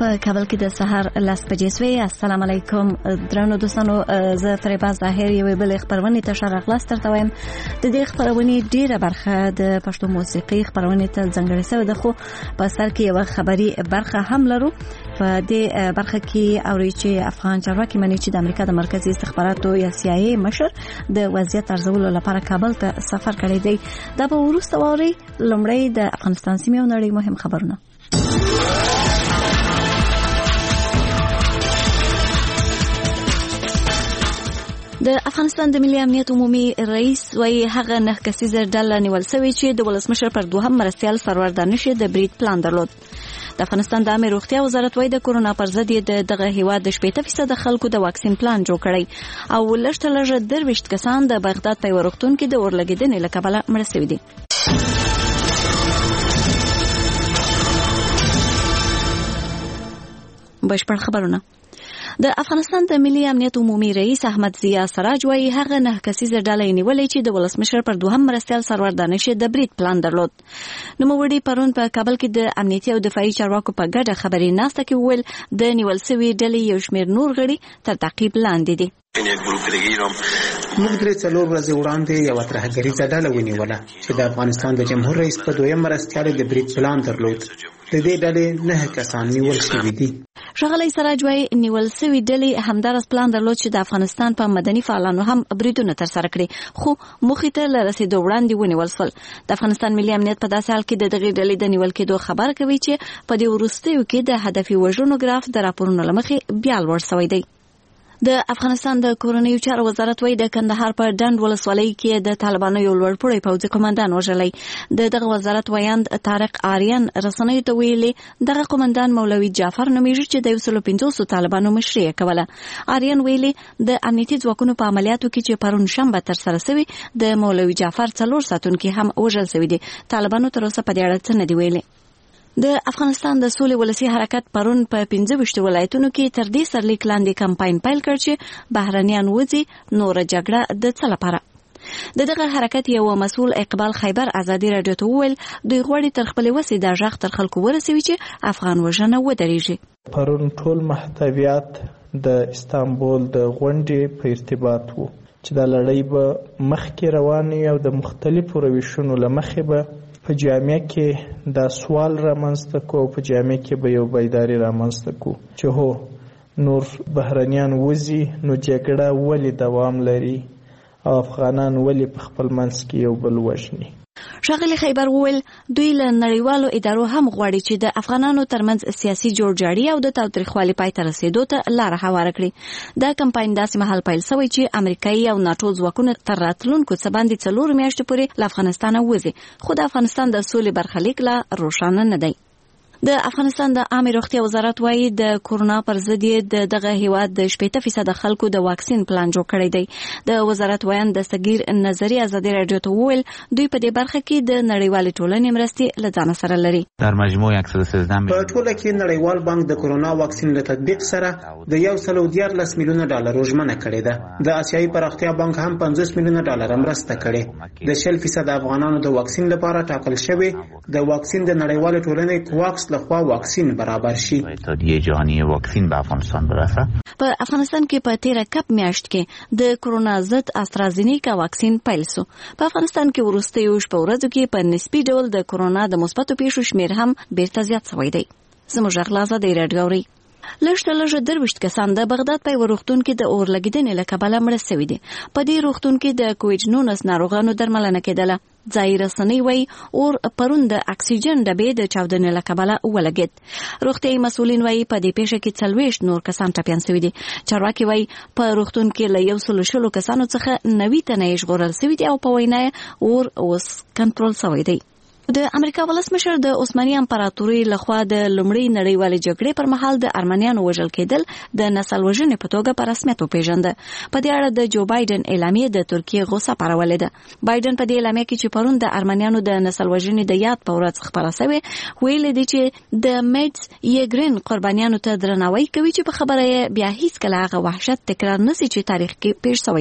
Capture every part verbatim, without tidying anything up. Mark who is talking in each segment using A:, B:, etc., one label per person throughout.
A: په کابل کې د سهار لس بجې سوې. السلام علیکم درنو دوستانو، زه فریبا ظاهر یوې بلې خپرونې ته ښه راغلاست درته وایم. د دې خپرونې ډیره برخه د پښتو موسیقي خپرونې ته ځانګړې شوې ده، خو په سر کې یوه خبري برخه هم لرو. په دې برخه کې اوري چې افغان چارواکي مني چې د امریکا د مرکزي استخباراتو یا سی آی ای مشر د وضعیت ارزولو لپاره کابل ته سفر کړی دی. دا به وروسته واورئ. لومړی د افغانستان سیمې او نړۍ مهم خبرونه. د افغانستان د ملي امنیت عمومي رئیس وايي هغه نه کسیزه ډله نیول شوې چې د ولسمشر پر دوهم مرستیال سرور دانش د برید پلان درلود. د افغانستان د عامه روغتیا وزارت وايي د کورونا پر ضد د دغه هیواد د شپږ فیصد خلکو د واکسین پلان جوړ کړی او لږ تر لږه درویشت کسان د بغداد په ورختون کې د اورلګیدنې له کبله مړه شوي دي. بشپړ خبرونه. د افغانستان د ملي امنیت عمومي رئیس احمد ضیا سراج وايي هغه نه کسیزه ډله نیولې چې د ولسمشر پر دوهم مرستیال سرور دانش د برید پلان درلود. نوموړي پرون په کابل کې د امنیتي او دفاعي چارواکو په ګډه خبري ناسته کې وویل د نیول شوي ډلې یو شمېر نور غړي تر تعقیب لاندې دي.
B: موږ درې څلور ورځې وړاندې یوه ترهګریزه ډله ونیوله چې د افغانستان د جمهور رئیس په دویم مرستیال د برید پلان درلود. د دې ډلې نه کسان نیول شوي دي.
A: ښاغلی سراج وايي نیول شوي ډلې همدارس پلان درلود چې د افغانستان په مدني فعالانو هم بریدونه ترسره کړي، خو موخې ته له رسېدو وړاندې ونیول شول. د افغانستان ملي امنیت په داسې حال کې د دغې ډلې د نیول کېدو خبر کوي چې په دې وروستیو کې د هدفي وژنو ګراف د راپورونو له مخې بیا لوړ شوی دی. د افغانستان د کورنیو چارو وزارت وايي د کندهار په ډنډ ولسوالۍ کې د طالبانو یو لوړپوړی پوځي قومندان وژلی. د دغه وزارت ویاند طارق آریان رسنیو ته ویلي دغه قومندان مولوي جعفر نومیږي چې د یو سلو پنځوسو طالبانو مشري کوله. آریان ویلي د امنیتي ځواکونو په عملیاتو کې چې پرون شنبه ترسره شوي د مولوي جعفر څلور ساتونکي هم وژل شوي دي. طالبانو تر اوسه په دې اړه څه نه دي ویلي. د افغانستان د سولې ولسی حرکت پرون په پنځه ویشت ولایتونو کې تر دې سرلیک لاندې کمپاین پیل کړ چې بهرنیان وځي نور جګړه د څه لپاره. د دغه حرکت یو مسؤل اقبال خیبر ازادي رادیو ته وویل دوی غواړي تر خپلې وسې د غږ تر خلکو ورسوي چې افغان وژنه ودرېږي.
C: پرون ټول محتویات د استانبول د غونډې په ارتباط وو چې د لړۍ به مخکې روانې او د مختلفو روشونو له مخې به په جامعه کې دا سوال رامنځته کو او په جامعه کې به یو بیداری رامنځته کو چې هو نور بهرنیان وځي نو جګړه ولې دوام لري او افغانان ولې په خپل منځ کې یو بل وژني.
A: ښاغلی خیبر وویل دوی له نړیوالو ادارو هم غواړي چې د افغانانو ترمنځ سیاسي جوړجاړي او د تاوتریخوالي پای ته رسېدو ته لاره هواره کړي. دا کمپاین داسې مهال پیل شوی چې امریکایي او ناټو ځواکونه تر راتلونکو څه باندې څلور میاشتې پورې له افغانستانه وځي، خو د افغانستان د سولې برخلیک لا روښانه نه دی. د افغانستان د عامه روغتیا وزارت وايي د کورونا پر ضد د دغه هیواد د شپږ فیصد خلکو د واکسین پلان جوړ کړی دی. د وزارت ویاند د صغیر نظری ازادي رادیو ته وویل دوی په دې برخه کې د نړیوال ټولنې مرستې له ځان سره لري.
D: در مجموع صد و سیزده
B: په ټوله کې نړیوال بانک د کورونا واکسین له تطبیق سره د یو سل او دیارلس میلیونه ډالر ژمنه کړې ده. د آسیایي پراختیا بانک هم پنځوس میلیونه ډالر مرسته کړې. د شل فیصد افغانانو د واکسین لپاره ټاکل شوی د واکسین د نړیوال ټولنې کوواکس لخوا واکسین برابر شي.
D: اتحادیه جهانی واکسین به افغانستان برسه.
A: په افغانستان کې په تیره کپ میاشت کې د کورونا ضد استرازینیکا واکسین پیل شو. په افغانستان کې وروستیو شپږ ورځو کې په نسبي ډول د کورونا د مثبتو پیښو شمېر هم بیرته زیات شوی دی. زموږ غلازه دی راډیوري. لږ تر لږه درویشت کسان د بغداد په ورختون کې د اورلګیدنې له کبله مړه شوي دي. په دې روغتون کې د کوویډ نولس ناروغانو درملنه کېدله. ځایي رسنۍ وايي اور پرون د اکسیجن ډبې د چاودنې له کبله ولګېد. روغتیایي مسؤلین وايي په دې پیښه کې څلوېښت نور کسان ټپیان شوي دي. چارواکي وايي په روغتون کې له یو سلو شلو کسانو څخه نوي تنه یې ژغورل شوي دي او په وینا اور اوس کنټرول شوی دی. د امریکا ولسمشر د عثماني امپراتورۍ لخوا د لومړۍ نړیوالې جګړې پر مهال د ارمنیانو وژل کېدل د نسل وژنې په توګه په رسمیت وپېژنده. په دې اړه د جو بایدن اعلامیه د ترکیې غوسه پارولې ده. بایدن په دې اعلامیه کې چې پرون د ارمنیانو د نسل وژنې د یاد په ورځ خبره شوې ویلي دي چې د میډز یګرین قربانیانو ته درناوی کوي چې په خبره یې بیا هیڅ کله هغه وحشت تکرار نشي چې تاریخ کې پیښ شوی دی.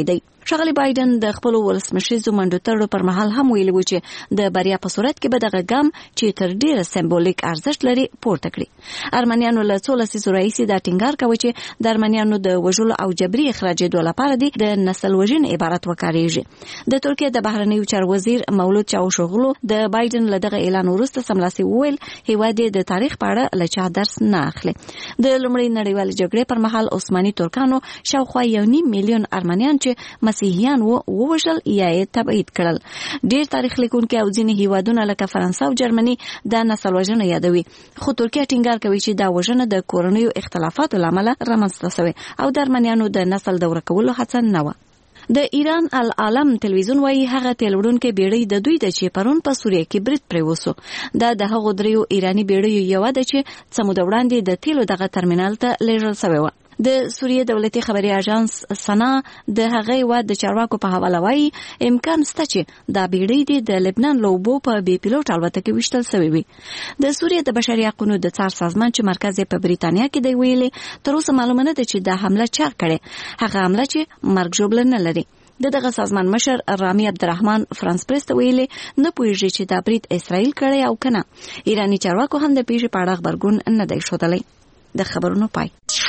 A: ښاغلي بایدن د خپل ولسمشریزو منډو تړلو پر مهال هم ویلي و چې د بریا په صورت کې به دغه ګام چې تر ډیره سمبولیک ارزښت لري پورته کړي. ارمنیانو له څو لسیزو راهیسې دا ټینګار کوي چې د ارمنیانو د وژلو او جبري اخراجېدو لپاره د نسل وژنې عبارت وکاریږي. د ترکیه د بهرنیو چارو وزیر مولود چاوشوغلو د بایدن له دغه اعلان وروسته سملاسي وویل هیواد د تاریخ په اړه له چا درس نه اخلي. د لومړۍ نړیوالې جګړې پر مهال عثماني ترکانو شاوخوا یو نیم میلیون ارمنیان چې مسیحیان وو ووژل یا یې تبعید کړل. ډیر تاریخ لیکونکي او ځینې هیوادونه لکه فرانسه او جرمني دا نسل وژنه یادوي، خو ترکیه ټینګار کوي چې دا وژنه د کورنیو اختلافاتو له امله رامنځته شوې او د ارمنیانو د نسل د ورکولو هڅه نه وه. د ایران العالم تلویزیون وایي هغه تیلوړونکې بیړۍ د دوی د چې پرون په سوریه کې برید پرې وسو. دا د هغو دریو ایراني بیړیو یوه ده چې څه موده وړاندې د تیلو دغه ترمینال ته لیږل شوې وه. د سوریه دولتي خبري اژانس سنا د هغې هیواد د چارواکو په حواله وایي امکان شته چې دا بیړۍ د لبنان له اوبو په بې پیلوټ الوتکې ویشتل شوې وي. د سوریه د بشري حقونو د څار سازمان چې مرکز یې په بریتانیا کې دی ویلي تر اوسه معلومه نه ده چې دا حمله چا کړې، هغه حمله چې مرګ ژوبله نه لري. د دغه سازمان مشر رامي عبدالرحمن فرانس پریس ته ویلي نه پوهیږي چې دا برید اسرائیل کړی او کنه. ایرانی چارواکو هم د پیښې په اړه خبرګون نه دی ښودلی. د خبرونو پای.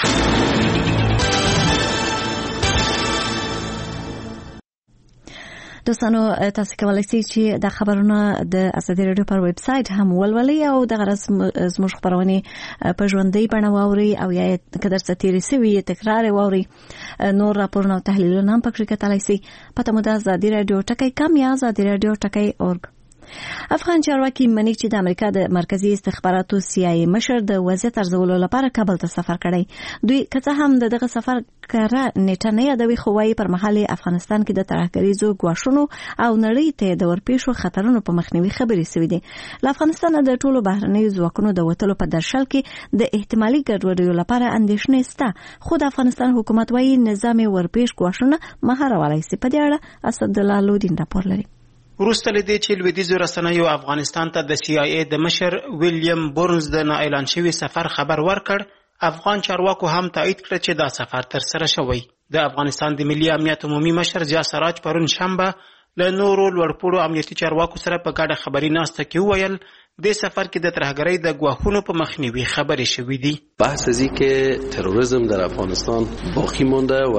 A: دوستانو تاسو کولی شئ چې د خبرونو د ازادي راډیو پر ویب سټ هم ولولئ او دغه زموږ خبرونه په ژوندۍ بڼه واورئ او یا که درته تېرې سوي تکرار واورئ. نور راپورونه او تحلیلونه هم پکې کتلی شئ. پته مو د ازادي راډیو ټکی کم یا ازادي راډیو ټکی اورګ. افغان چارواکي مني چې د امریکا د مرکزی استخباراتو سی آی ای مشر د وضعیت ارزولو لپاره کابل ته سفر کړی. دوی که څه هم دغه سفر کړه نیټه نه یادوي، خو وايي پر مهال افغانستان کې د ترهګریزو ګواښونو او نړۍ ته د ورپېښو خطرونو په مخنیوي خبرې شوې دي. له افغانستان د ټولو بهرنیو ځواکونو د وتلو په درشل کې د احتمالي ګډوډیو لپاره اندېښنې شته، خو د افغانستان حکومت وايي نظام ورپېښ ګواښونه مهارولی شي. په دې اړه اسدالله لودین راپور لري.
B: وروسته له دې چې لویدیځو رسنیو افغانستان ته د سی آی ای د مشر ویلیام بورنز د نه اعلان شوي سفر خبر ورکړ، افغان چارواکو هم تایید کړ چې دا سفر تر سره شوی. د افغانستان د ملي امنیت عمومي مشر ضیا سراج پرون شنبه له نورو لوړپوړو امنیتي چارواکو سره په ګډه خبري ناسته کې وویل د سفر کې د ترهګرۍ د ګواښونو په مخنیوي خبرې شوې دي.
E: بحث از این که تروریسم در افغانستان باقی مونده و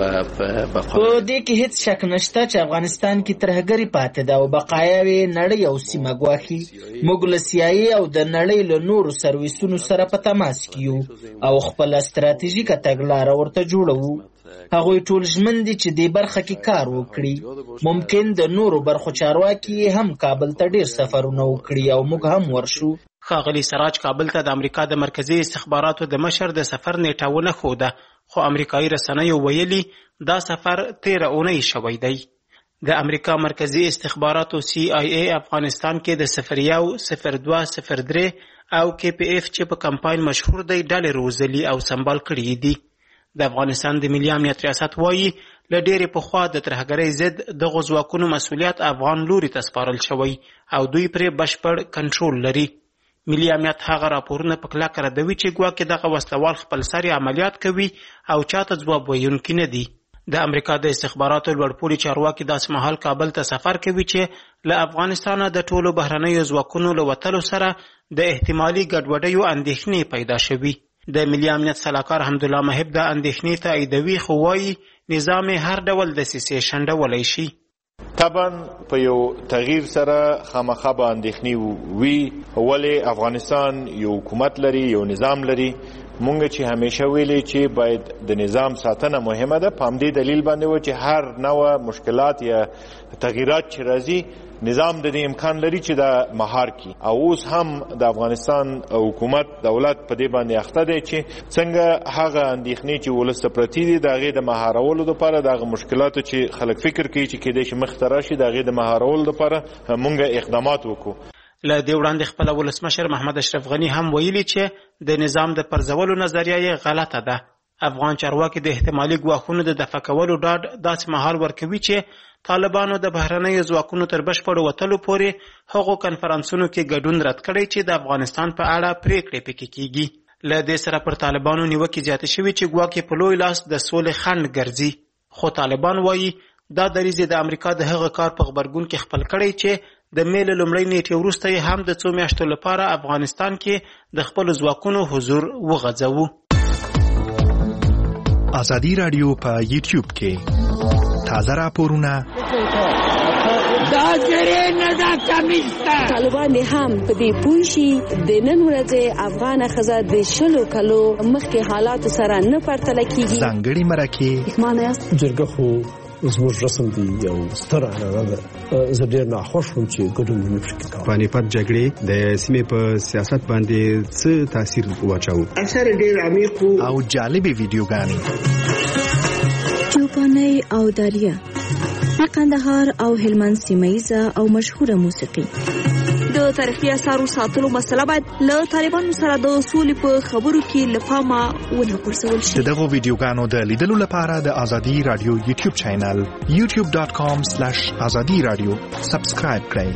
F: په دې کې هیڅ شک نشته چې افغانستان کې ترهګري پاتې ده او بقایاوي نړۍ او سیمه ګواښي. موږ له سی آی ای او د نړۍ له نورو سرویسونو سره په تماس کې یو او خپل ستراتیژیکه تګلاره ورته جوړوو. هغوی ټول ژمن دي چې دې برخه کې کار وکړي. ممکن د نورو برخو چارواکي هم کابل ته ډیر سفرونه وکړي او موږ هم ورشو.
B: ښاغلي سراج کابل ته د امریکا د مرکزی استخباراتو د مشر د سفر نیټه ونه ښوده، خو امریکایي رسنیو ویلي دا سفر تیره اونۍ شوی دی. د امریکا مرکزی استخباراتو سی آی ای افغانستان کې د صفر یو صفر دوه صفر درې او کې پی اف چې په کمپاین مشهور دی ډلې روزلي او سمبال کړي دي. د افغانستان د ملي امنیت ریاست وایي له ډېرې پخوا د ترهګرۍ ضد دغو ځواکونو مسؤلیت افغان لوري ته سپارل شوی او دوی پرې بشپړ کنټرول لري. ملي امنیت هغه راپورونه په کلکه ردوي چې ګواکې دغه وسلوال خپل سري عملیات کوي او چاته ځواب ویونکي نه دي. د امریکا د استخباراتو لوړپوړي چارواکي داسې مهال کابل ته سفر کوي چې له افغانستانه د ټولو بهرنیو ځواکونو له وتلو سره د احتمالي ګډوډیو اندېښنې پیدا شوي. د ملي امنیت سلاکار حمدالله محب د اندېښنې تاییدوي، خو وایي نظام هر ډول دسیسې شنډولی شي.
G: طبعا په یو تغییر سره خامخا به اندېښنې وي، ولې افغانستان یو حکومت لري، یو نظام لري. مونږ چې همیشه ویلي چې باید د نظام ساتنه مهمه ده، په همدې دلیل باندې و چې هر نوع مشکلات یا تغییرات چې راځي نظام د دې امکان لري چې دا مهار کی. او اوس هم د افغانستان حکومت دولت په دې باندې اخته دی چې څنګه هغه اندېښنې چې ولس ته پرتې دي د هغې د مهارولو دپاره، د هغه مشکلاتو چې خلک فکر کوي چې کیدای شي مخې ته راشي، د هغې د مهارولو دپاره مونږ اقدامات وکړو.
B: له دې وړاندې خپله ولسمشر محمد اشرف غني هم ویلي چې د نظام د پرځولو نظریه یې غلطه ده. افغان چارواکي د احتمالي ګواښونو د دفع کولو ډاډ داسې مهال ورکوي چې طالبانو د بهرنیو ځواکونو تر بشپړو وتلو پورې هغو کنفرانسونو کې ګډون رد کړی چې د افغانستان په اړه پریکړې پکې کیږي. له دې سره پر طالبانو نیوکې زیاتې شوي چې ګواکې په لوی لاس د سولې خنډ ګرځي. خو طالبان وایي دا دریځ د امریکا د هغه کار په غبرګون کې خپل کړی چې د مې له لومړۍ نیټې وروسته یې هم د څو میاشتو لپاره افغانستان کې د خپلو ځواکونو حضور وغځوو.
H: ازادي راډیو په یوټیوب کې تازه راپورونه
I: طالبان هم په دې پوه شي د نن ورځې افغان ښځه د شلو کلو مخکې حالاتو سره نه پرتله کیږي.
H: ځانګړي مرکې
J: جرګه خو زموږ رسم دی یو ستر عنعنه ده. زه ډېر ناخوښ وم چې ګډون مې پکې کاوه.
K: پانیپت جګړې د سیمې په سیاست باندې څه تاثیر واچاوه؟
J: اثر ډېر عمیق
H: او جالبې ویډیوګانې
I: چوپانۍ او داریه د قندهار او هلمند سیمه‌ییزه او مشهوره موسیقي. د تاریخي اثارو ساتلو مسله باید له طالبانو سره د سولې په خبرو کې له پامه ونه غورځول شي.
H: د دغو ویډیوګانو د لیدلو لپاره د ازادي رادیو یوټیوب چینل یوټیوب ډاټ کام سلیش ازادي رادیو سبسکرایب کړئ.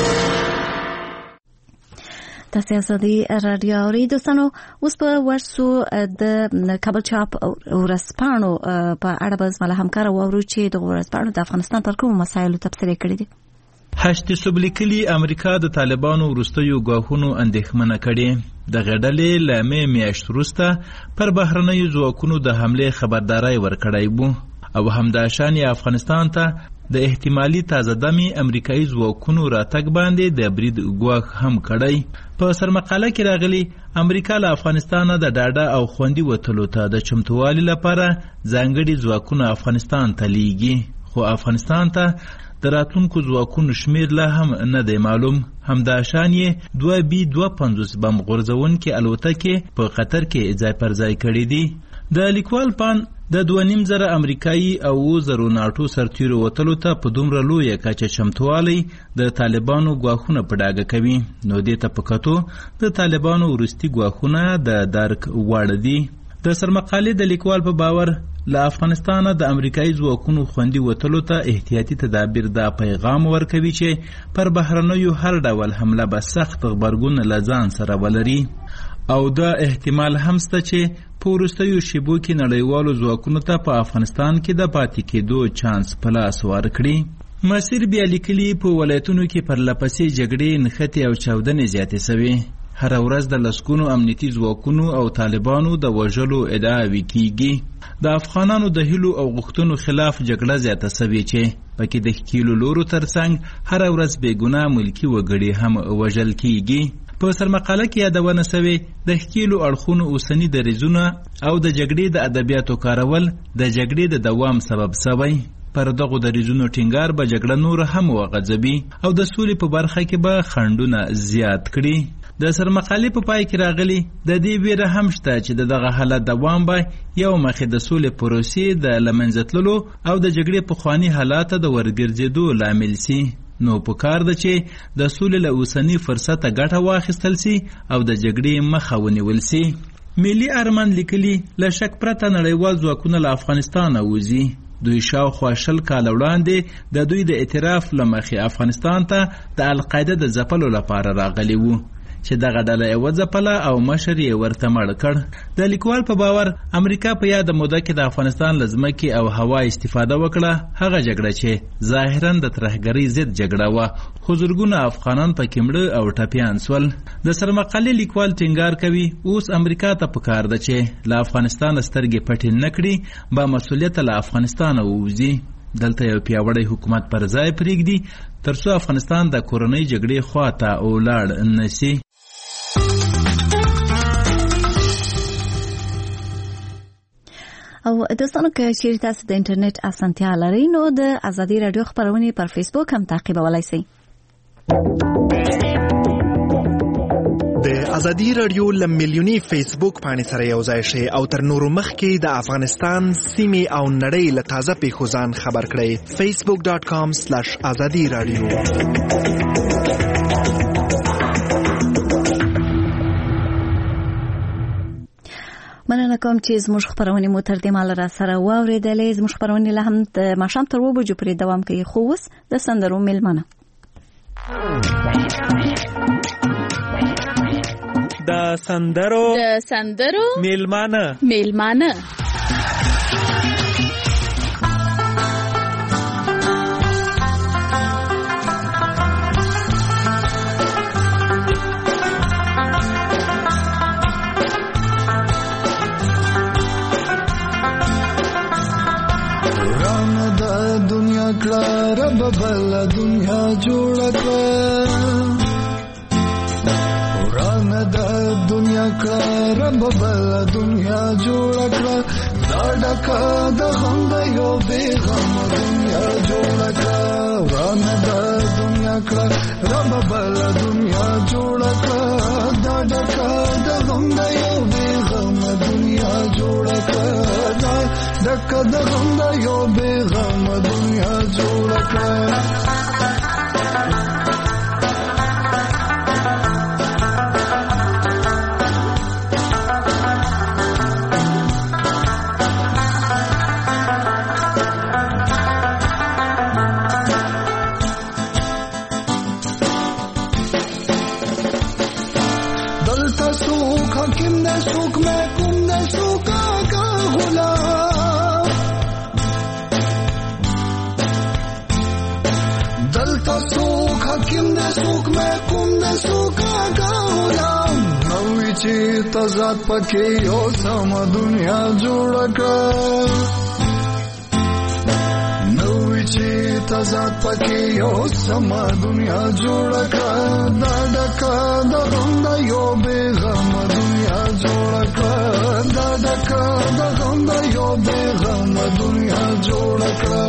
A: تاسو ازادي رادیو اورئ دوستانو. اوس په ورسو د کابل چاپ ورځپاڼو په اړه به زما له همکاره واورو چې د ورځپاڼو د افغانستان پر کومو مسایلو تبصرې کړې دي.
L: هشت سبلیکلی امریکا د طالبانو وروستیو ګواښونو اندېښمنه کړې. د غډلې له مې میاشت وروسته پر بهرنیو ځواکونو د حملې خبرداری ورکړی وو او همداشان یې افغانستان ته د احتمالي تازه دمي امریکایي ځواکونو راتګ باندې د برید ګواښ هم کړی. په سرمقاله کې راغلي امریکا له افغانستانه د ډاډه او خوندي وتلو ته د چمتووالي لپاره ځانګړي ځواکونه افغانستان ته لیږي، خو افغانستان ته د راتلونکو ځواکونو شمیر لا هم نه دی معلوم. همداشان یې دوه بي دوه پنځوس بم غورځونکې الوتکې په قطر کې ځای پر ځای کړي دي. د لیکوال پان د دوه نیم زره امریکایي او اووه زرو ناټو سرتیرو وتلو ته په دومره لویه کچه چمتووالی د طالبانو ګواښونه په ډاګه کوي. نو دې ته په کتو د طالبانو وروستي ګواښونه د درک وړ دي. د سرمقالې د لیکوال په باور له افغانستانه د امریکایي ځواکونو خوندي وتلو ته احتیاطي تدابیر دا پیغام ورکوي چې پر بهرنیو هر ډول حمله به سخت غبرګون له ځان سره ولري او دا احتمال هم شته چې په وروستیو شیبو کې نړیوالو ځواکونو ته په افغانستان کې د پاتې کېدو چانس په لاس ورکړي. مسیر بیا لیکلي په ولایتونو کې پرلپسې جګړې نښتې او چاودنې زیاتې شوې. هره ورځ د لسګونو امنیتي ځواکونو او طالبانو د وژلو ادعاوې کیږي. د افغانانو د هیلو او غوښتنو خلاف جګړه زیاته شوې چې پکې د ښکیلو لورو ترڅنګ هره ورځ بېګناه ملکي وګړي هم وژل کیږي. په سرمقاله کې یادونه شوې د ښکیلو اړخونو اوسني دریځونه او د جګړې د ادبیاتو کارول د جګړې د دوام سبب شوی. پر دغو دریځونو ټینګار به جګړه نور هم وغځوي او د سولې په برخه کې به خنډونه زیات کړي. د سرمقالې په پای کې راغلي د دې ویره هم شته چې دغه حالت دوام به یو مخې د سولې پروسې د له منځه تللو او د جګړې پخواني حالات د ورګرځېدو لامل شي. نو پکار ده چې د سولې له اوسني فرصته ګټه واخیستل شي او د جګړې مخه ونیول شي. ملي ارمان لیکلي له شک پرته نړیوال ځواکونه له افغانستانه وځي. دوی شاوخوا شل کاله وړاندې د دوی د اعتراف له مخې افغانستان ته د القاعده د ځپلو لپاره راغلي وو چې دغه ډله یې وځپله او مشر یې ورته مړ کړ. د لیکوال په باور امریکا په یاده موده کې د افغانستان له ځمکې او هوا استفاده وکړه، هغه جګړه چې ظاهراً د ترهګرۍ ضد جګړه وه، خو زرګونه افغانان پکې مړه او ټپیان سول. د سرمقالې لیکوال ټینګار کوي اوس امریکا ته پکار ده چې له افغانستانه سترګې پټې نه کړي، با مسؤلیت له افغانستانه ووځي. دلته یو پیاوړی حکومت پر ځای پرېږدي ترڅو افغانستان د کورنۍ جګړې خواته ولاړ نه شي.
A: او دوستانو که چیرې تاسو د انټرنیټ اسانتیا لرئ نو د ازادي رادیو خبرونه پر فیسبوک هم تعقیبولای شئ.
H: د ازادي رادیو لمیلیونی فیسبوک باندې سره یو ځای شئ او تر نورو مخکې د افغانستان سیمې او نړۍ له تازه پیښو ځان خبر کړئ. فیسبوک ډاټ کام سلیش ازادي رادیو.
A: مننه کوم چې زموږ خبرونه مو تر دې مال را سره واوریدلې. زموږ خبرونه له هم د ماښام تر اووه بجو پورې دوام کوي. خو اوس د سندرو میلمنه
C: د سندرو
M: د سندرو
C: میلمانه
M: میلمانه رب بل دنیا جوړ کړه وران د دنیا کړه رب بل دنیا جوړ کړه دا ډکه د غم د یو بې غم دنیا جوړ کړه وران د دنیا کړه رب بل دنیا جوړ کړه دا ډکه د غم د یو بې غم دنیا جوړ کړه دا ډکه د غم د یو بې غم دنیا جوړ کړه تزاد پکې یو سم دنیا جوړ کړه نوې چې تزاد پکې یو سم دنیا جوړ کړه دا ډکه د غم د یو بې غم دنیا جوړ کړه دا ډکه د غم د یو بې غم دنیا جوړ کړه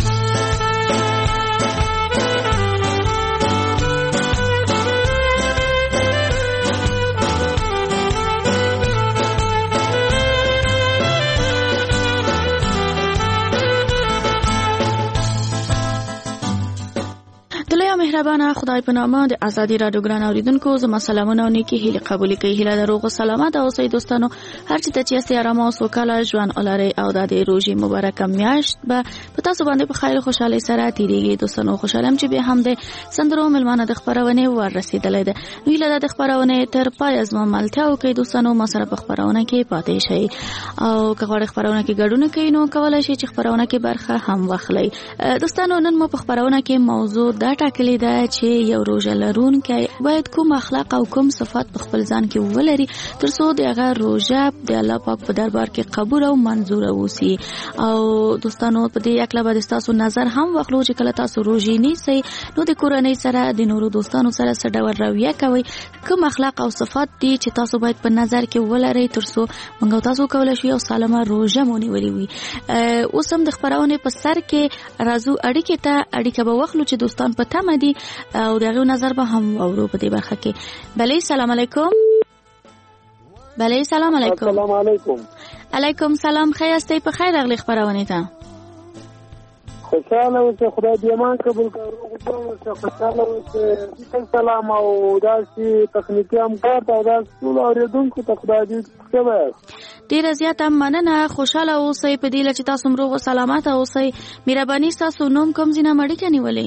N: مهربانه خدای په نامه د ازادي رادیو ګران اوریدونکو زما سلامونه او نیکی هیله قبول کړئ. هیله د روغ سلامت او اوسئ دوستانو. هر چې ته چې آرام او سوکاله ژوند ولرئ او د دې روزي مبارکه میاشت به په تاسو باندې په خیر خوشحالي سره تیریږي. دوستانو خوشحالم چې به هم د سندرو ملمانه د خبرونه ور رسیدلې ده. ویله د خبرونه تر پای زما ملته او کې دوستانو ما سره په خبرونه کې پاتې شئ او که غواړئ خبرونه کې ګډون کړئ نو کولای شئ چې خبرونه کې برخه هم واخلئ. دوستانو نن مو په خبرونه کې موضوع دا ټاکلې ده چې یو روزه لرونکی باید کوم اخلاق او کوم صفات په خپل ځان کې ولري ترڅو د هغه روزه د الله پاک په دربار کې قبول او منظور اوسي. او دوستانو په دې اکلا باندې تاسو نظر هم واخلو چې کله تاسو روزي نیسئ نو د کورنۍ سره د نورو دوستانو سره څه ډول رویه کوئ، کوم اخلاق او صفات دي چې تاسو باید په نظر کې ولرئ ترڅو موږ تاسو کولای شئ یو سالمه روزه مونږ ولري. اوس هم د خبرونه په سر کې راځو اړیکې ته اړیکه به واخلو چې دوستان په تمه دي او دغه نظر به هم اورو په دې برخه کې. بله سلام علیکم. بله سلام علیکم.
O: السلام علیکم.
N: علیکم سلام. خیر استئ په خیر اغلی خبرونه ته.
O: خوشاله اوسه خدای دې مان قبول کړو. خوشاله اوسه سلام او داسې تخنیکی همکار ته داس ټول اوریدونکو ته خدای دې ښه.
N: ډیر زیات مننه. خوشاله اوسئ په دې چې تاسو مروغ او سلامات اوسئ. مهرباني تاسو نوم کوم ځینه مړی کني ولې؟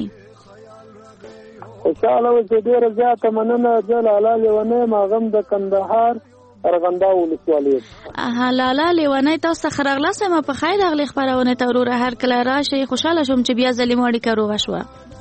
O: خوشاله اوسه ډیر زیات مننه. جلاله لیونه ماغم د کندهار ارغنده ولسوالۍ.
N: اها لاله لیونه تاسو خرغله سم په خیر اغلی خبرونه ته وروره هر کله راشي. خوشاله شوم چې بیا ځلې ماړي کاروغه شو.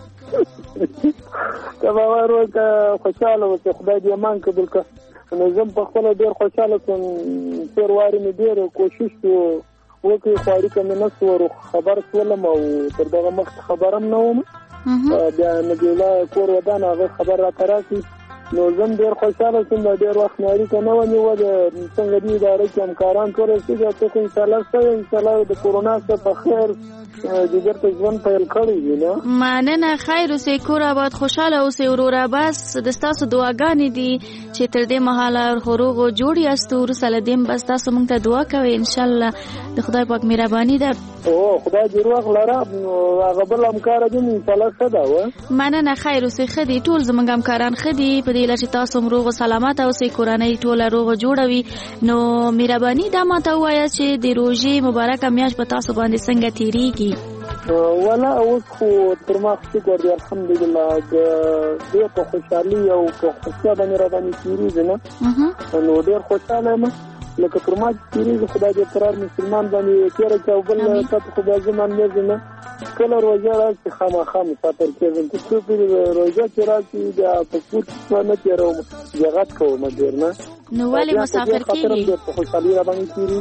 O: کبا ورته خوشاله اوسه خدای دې مان قبول کړي. نو زم په خپل ډیر خوشاله کوم. تیر واري مې ډیر کوشش وکړ خو اړیکه مې نه سوره خبر سولم او تر دغه مخ خبرم نه وم. بیا نګیلا کور ودان هغه خبر را تراسي. نو زم ډیر خوشاله شوم. ډیر وخت نه اړیکه نه ونیو د څنګه دې ادارې کې همکاران ټول چې تاسو ان شاء الله سره ان شاء الله د کورونا څخه په خیر د ګرته ژوند پیل کړی دی. نه
N: مننه. خیر اوسئ کور آباد خوشاله اوسئ وروره. بس د تاسو دعاګانې دي چې تر دې مهاله روغ او جوړ یاست. ورسره دیم بس تاسو موږ ته دعا کوئ ان شاء الله د خدای پاک مهرباني ده.
O: او خدای دې روغ لره هغه بل همکار دې ان شاء الله ښه ده.
N: مننه. خیر اوسئ. خدي ټول زموږ همکاران خدي په دې لچې تاسو روغ او سلامات اوسئ کورنۍ ټول روغ جوړوي. نو مهرباني دا ماته وایي چې د روزي مبارکه میاشت په تاسو باندې څنګه تیریږي؟
O: ولا اوس خو تر ما شکر دی الحمدلله. د دې په خوشحالي او په خوشاله باندې را باندې تیریږي. نه نو ډېر خوشاله یم لکه تر ما تیریږي. خدای دې قرار مسلمان باندې تیره کړي او بل ته خو به زمان نه ځنه کله روزه راځي خامخا مسافر کېږم چې څو په روزه کې راځي دا په پوت نه تیروم جګات کوم ډېر نه.
N: نو ولې مسافر کېږي؟
O: په خوشحالي را باندې تیریږي.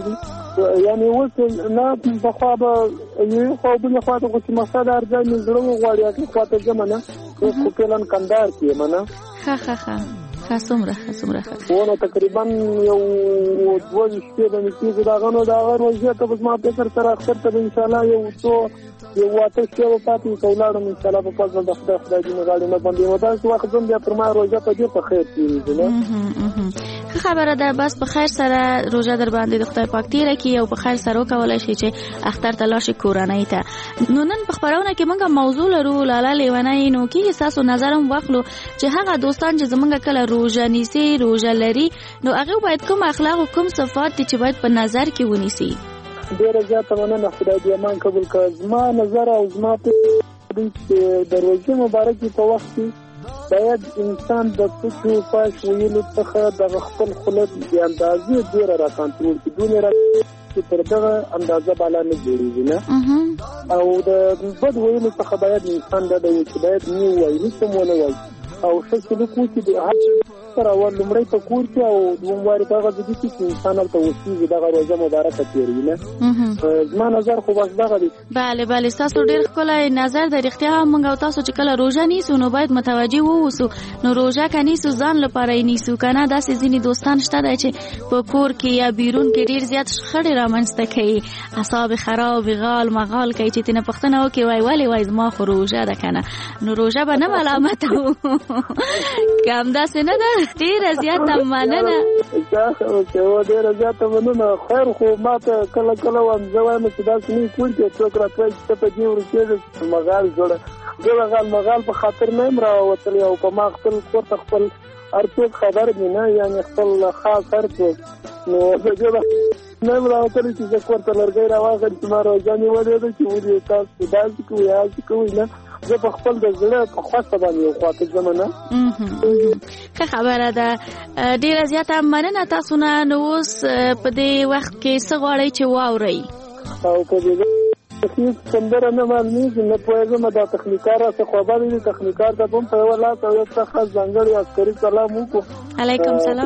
O: یعنې اوس نه پخوا به یوې خوا او بلې خوا ته خو چې مقصد هر ځای مې زړه وغواړي هغې خوا ته ځم نه اوس خو فعلا کندهار کې یم نه
N: ښه ښه ښه ښه څومره ښه څومره ښه
O: ونه تقریبا یو دوه شپې به مې کېږي د هغه نو د هغه روژې ته به زما فکر سره اختر ته به انشاءالله یو څو یو اته شپې به پاتې وي که ولاړم انشاءالله په فضل د خدای خدای دې مې غاړې نه بندوي نو داسې وخت ځم بیا پر ما روژه په دې په خیر تېرېږي نه
N: ښه خبره ده. بس په خیر سره روژه در باندې د خدای پاک تېره کړي او په خیر سره وکولی شي چې اختر ته لاړ شي کورنۍ ته. نو نن په خپرونه کې موږ موضوع لرو لاله لیونۍ. نو کېږي ستاسو نظر هم واخلو چې هغه دوستان چې زموږ کله روژه نیسي روژه لري نو هغې باید کوم اخلاق او کوم صفات دي چې باید په نظر کې ونیسي.
O: ډېره زیاته مننه خدای دې امان قبول کړه. زما نظر او زما فکر دی چې د روژې مبارکې په وخت کې باید انسان د پوچو پاش ویلو څخه دغه خپل خوله د اندازې ډېره را کنټرول کړي دونې را چې تر دغه اندازه بالا نه جوړېږي نه او د بد ویلو څخه باید انسان ډډه وي چې باید نه ووایي هېڅ هم ونه وایي او ښه سلوک وکړي د هر سره اول لومړی په کور کې او دوم وارې په هغه ځای کې چې انسان هلته اوسېږي دغه روژه مبارکه تېروي نه زما نظر خو بس دغه دی.
N: بله بله ستاسو ډېر ښکلی نظر دی. رښتیا هم موږ او تاسو چې کله روژه نیسو نو باید متوجه واوسو. نو روژه که نیسو ځان لپاره یې نیسو که نه داسې ځینې دوستان شته دی چې په کور کې یا بیرون کې ډېر زیات شخړې رامنځته کوي اعصاب خراب غال مغال کوي چې ترنه پوښتنه وکړي وایي ولې وایي زما خو روژه ده که نه نو روژه به نه ملامته وو که همداسې نه ده. ډېره زیاته مننه
O: ډېره زیاته مننه. خیر خو ما ته کله کله وایم زه وایم چې داسې نه کور کې څوک راته چې ته په دې ورکېږې مغال جوړه زه د غال مغال په خاطر نه یم راوتلی او په ما خپل کور ته خپل هر څوک خبر دي نه یعنې خپل خاص هر څوک نو زه دې نه یم راوتلی چې زه کور ته لرګی راواخلم چې ما روژه نیولې ده چې ولې تاسو داسې کوئ هاسې کوئ نه زه په خپل د زړه په خوښه باندې یو خوا ته ځم نه
N: ښه خبره ده. ډېره زیاته مننه تاسو نه. نو اوس په دې وخت کې څه غواړئ چې واورئ؟
O: او په دې هیڅ سندره نه معلومېږي نه پوهېږم دا تخنیکار راڅه خبر دي تخنیکار ته هم په یوه لاس او یو څه خاص ځانګړی عسکري سلام وکړو.
N: علیکم سلام.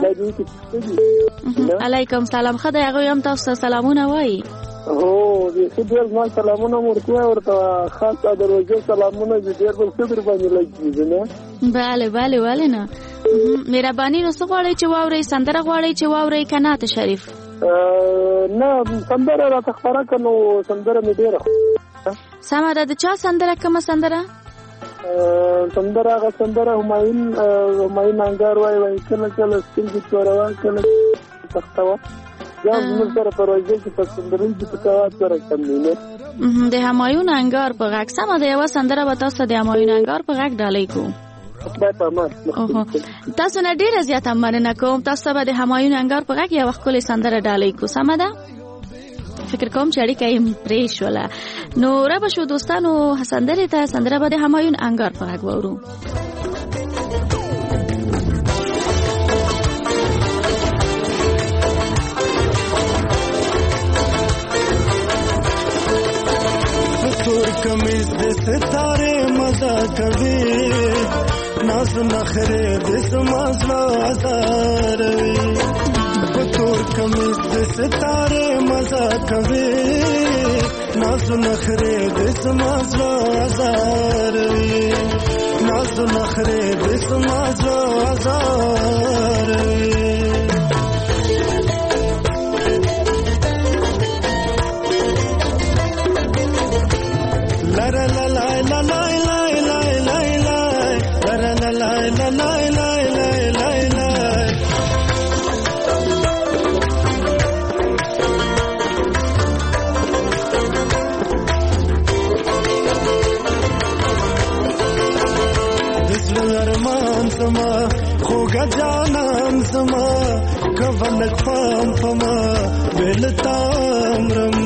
N: علیکم سلام. ښه دی هغوی هم تاسو ته سلامونه وایي.
O: هو بیخي ډېر زما سلامونه مو ورته وایي ورته خاص د روژې سلامونه چې ډېر بل ښه در باندې لګېږي نه.
N: بله بله ولې نه. مهرباني نو څه غواړئ چې واورئ؟ سندره غواړئ چې واورئ که نعت شریف؟
O: نه سندره راته خپره کړه نو سندره مې ډېره
N: سمه ده. د چا سندره کومه سندره؟
O: سندره هغه سندره همایون همایون انګار وایي وایي کله کله سترګې توروه کله تختوه یا زموږ سره په روژه کې په سندرۍ کې په کوات سره کم دی نه
N: د همایون انګار په غږ. سمه ده یوه سندره به تاسو ته د همایون انګار په غږ ډالۍ کوو. تاسو نه ډېره زیاته مننه کوم. تاسو به د همایون انګار په غږ یوه ښکلې سندره ډالۍ کوو. سمه ده؟ فکر کوم چې اړیکه یې پرې شوله. نو رابه شو دوستانو سندرې ته. سندره به د همایون انګار په غږ واورو.
M: تور کمیز د ستاره مزه کوي ناز نخره د سمازلا آزار وي تور کمیز د ستاره مزه کوي ناز نخره د سمازلا آزار وي ناز نخره د سمازلا آزار وي la la la la la la la la la la la la la la la la la la دسل ارمان سما خوګه جانان سما کولک فام فما ولتامرم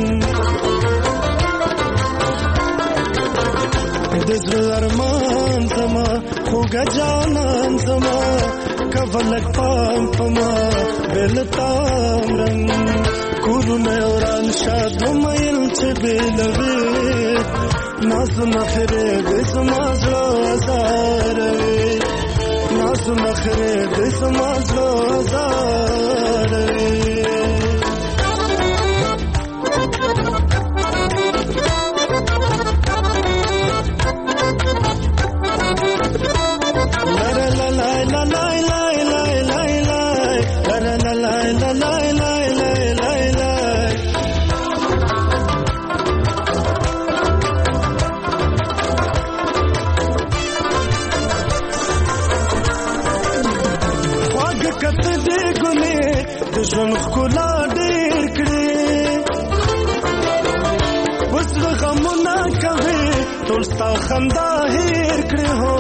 M: دزر ارمان سما خوگا جانان سما کولک پام پما بلتام رنگ کورو نیوران شاد میل چه بیلوی نازو نخره بسمازلو ازاروی نازو نخره بسمازلو ازاروی خندا هیر کړې هو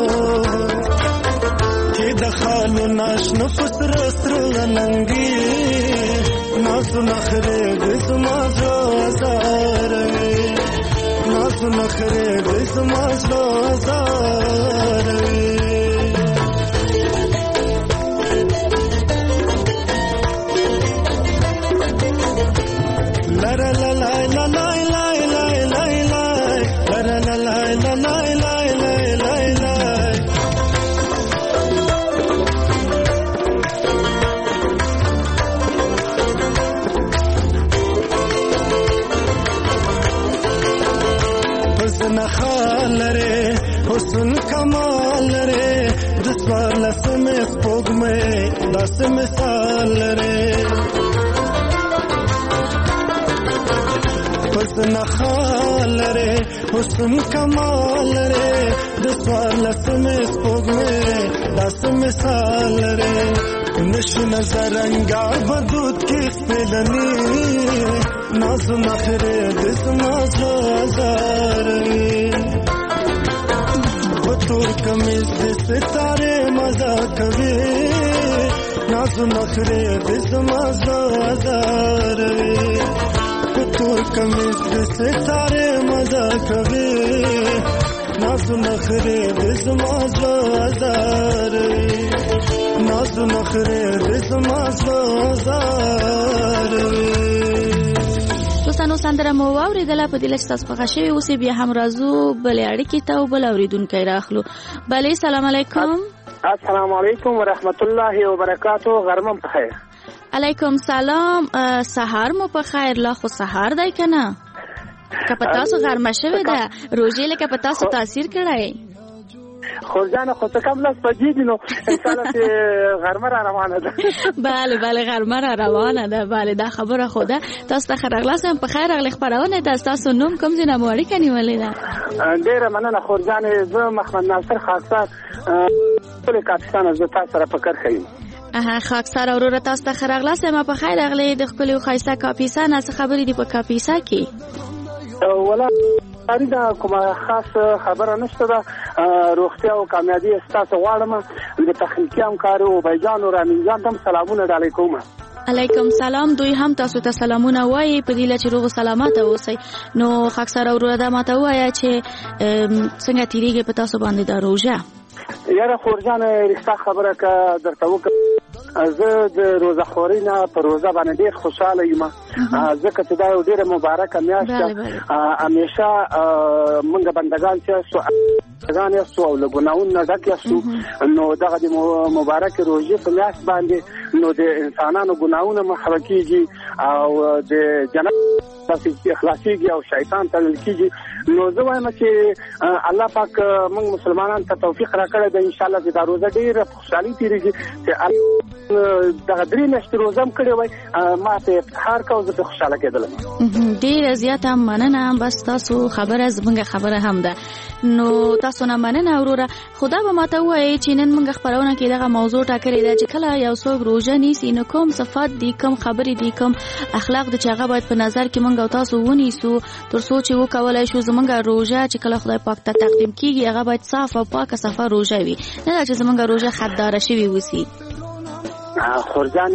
M: چې د خالو ناشنه فسر سره لنګي ناسو نخره د زما زار ناسو نخره د زما زار la la la la la la la la la la la la la la la la la la حسن خال ره حسن کمال ره د سوار لسمه سپوږمۍ داس مثال ره حسن خال ره حسن کمال ره د سوار لسمه سپوږمۍ داس مثال ره نش نظر انگار بدود کی پلنی ناز نخره دس ناز آزار بطور کمیز دس تارے مزا کبھی ناز نخره دس ناز آزار بطور کمیز دس تارے مزا کبھی ناز نخره دس ناز آزار ناز نخره دس ناز آزار
N: دوستانو سندره مو واوریدله په دې لچ تاسو په خښوي اوسې بیا هم راځو بلې اړیکې ته او بل اوریدونکی راخلو بلې سلام علیکم
O: السلام علیکم ورحمت الله وبرکاتو غرمه په خیر
N: علیکم سلام سحر مو په خیر لا خو سحر دی کنه که په تاسو غرمه شوې ده روژې لکه په تاسو تاثیر کړی
O: خورجان خو څه کم لس بجې دي نو انشاءالله چې غرمه را روانه ده
N: بله بله غرمه را روانه ده بله دا خبره خو ده تاسو ته ښه راغلاست یم په خیر راغلې خپرونه ده ستاسو نوم کوم ځای نه مو اړیکه نیولې ده
O: ډېره مننه خورجانې زه محمد ناصر خاکسار ټولې کاپیسان زه تاسو سره په کرښه یم
N: اها خاکسار وروره تاسو ته ښه راغلاست یم په خیر راغلې د ښکلي او ښایسته کاپیسا نه څه خبرې دي په کاپیسا کې
O: ولا دا کومه خاص خبره نشته ده روغتیا او کامیابی ستاسو غواړم د تخنیکی همکارو بیجان او رامین جان ته سلامونه ډالۍ کوم
N: علیکم سلام دوی هم تاسو ته سلامونه وایي په دې لچ روغ سلامت اوسئ نو خاکسار وروره دا ماته وایي چې څنګه تیریږي په تاسو باندې دا روژه
O: یاره خورجان رښتا خبره که درته وکړم زه د روزه خورۍ نه په روزه باندې ډېر خوشحاله یم ځکه چې دا یو ډېره مبارکه میاشت ده همیشه موږ بندګان چې یاستو بندګان یاستو او له ګناهونو نه ډک یاستو نو دغه د مبارکې روژې په میاشت باندې نو د انسانانو ګناهونه محوه کېږي او د جنت اخلاصيږي او شیطان تړل کېږي نو زه وایم چې الله پاک موږ مسلمانانو ته توفیق راکړی دی ان شاء الله چې دا روزه ډېره خوشحالي تېرېږي چې دغه درې میاشتې روزه هم کړې وای ما ته افتخار کوم زه پرې خوشحاله کېدلم
N: ډېره زیاته مننه بس تاسو خبره زموږ خبره هم ده نو تاسو نه مننه وروره خدا به ماته وایي چې نن موږ خپرونه کې دغه موضوع ټاکلې ده چې کله یو څوک روژه نیسي نو کوم صفات دي کوم خبرې دي کوم اخلاق د چې هغه باید په نظر کې موږ او تاسو ونیسو تر څو چې وکولای شو زموږ روژه چې کله خدای پاک ته تقدیم کیږي هغه باید صاف او پاکه صفه روژه وي نه دا چې زموږ روژه خدداره شوې وسی
O: خورجان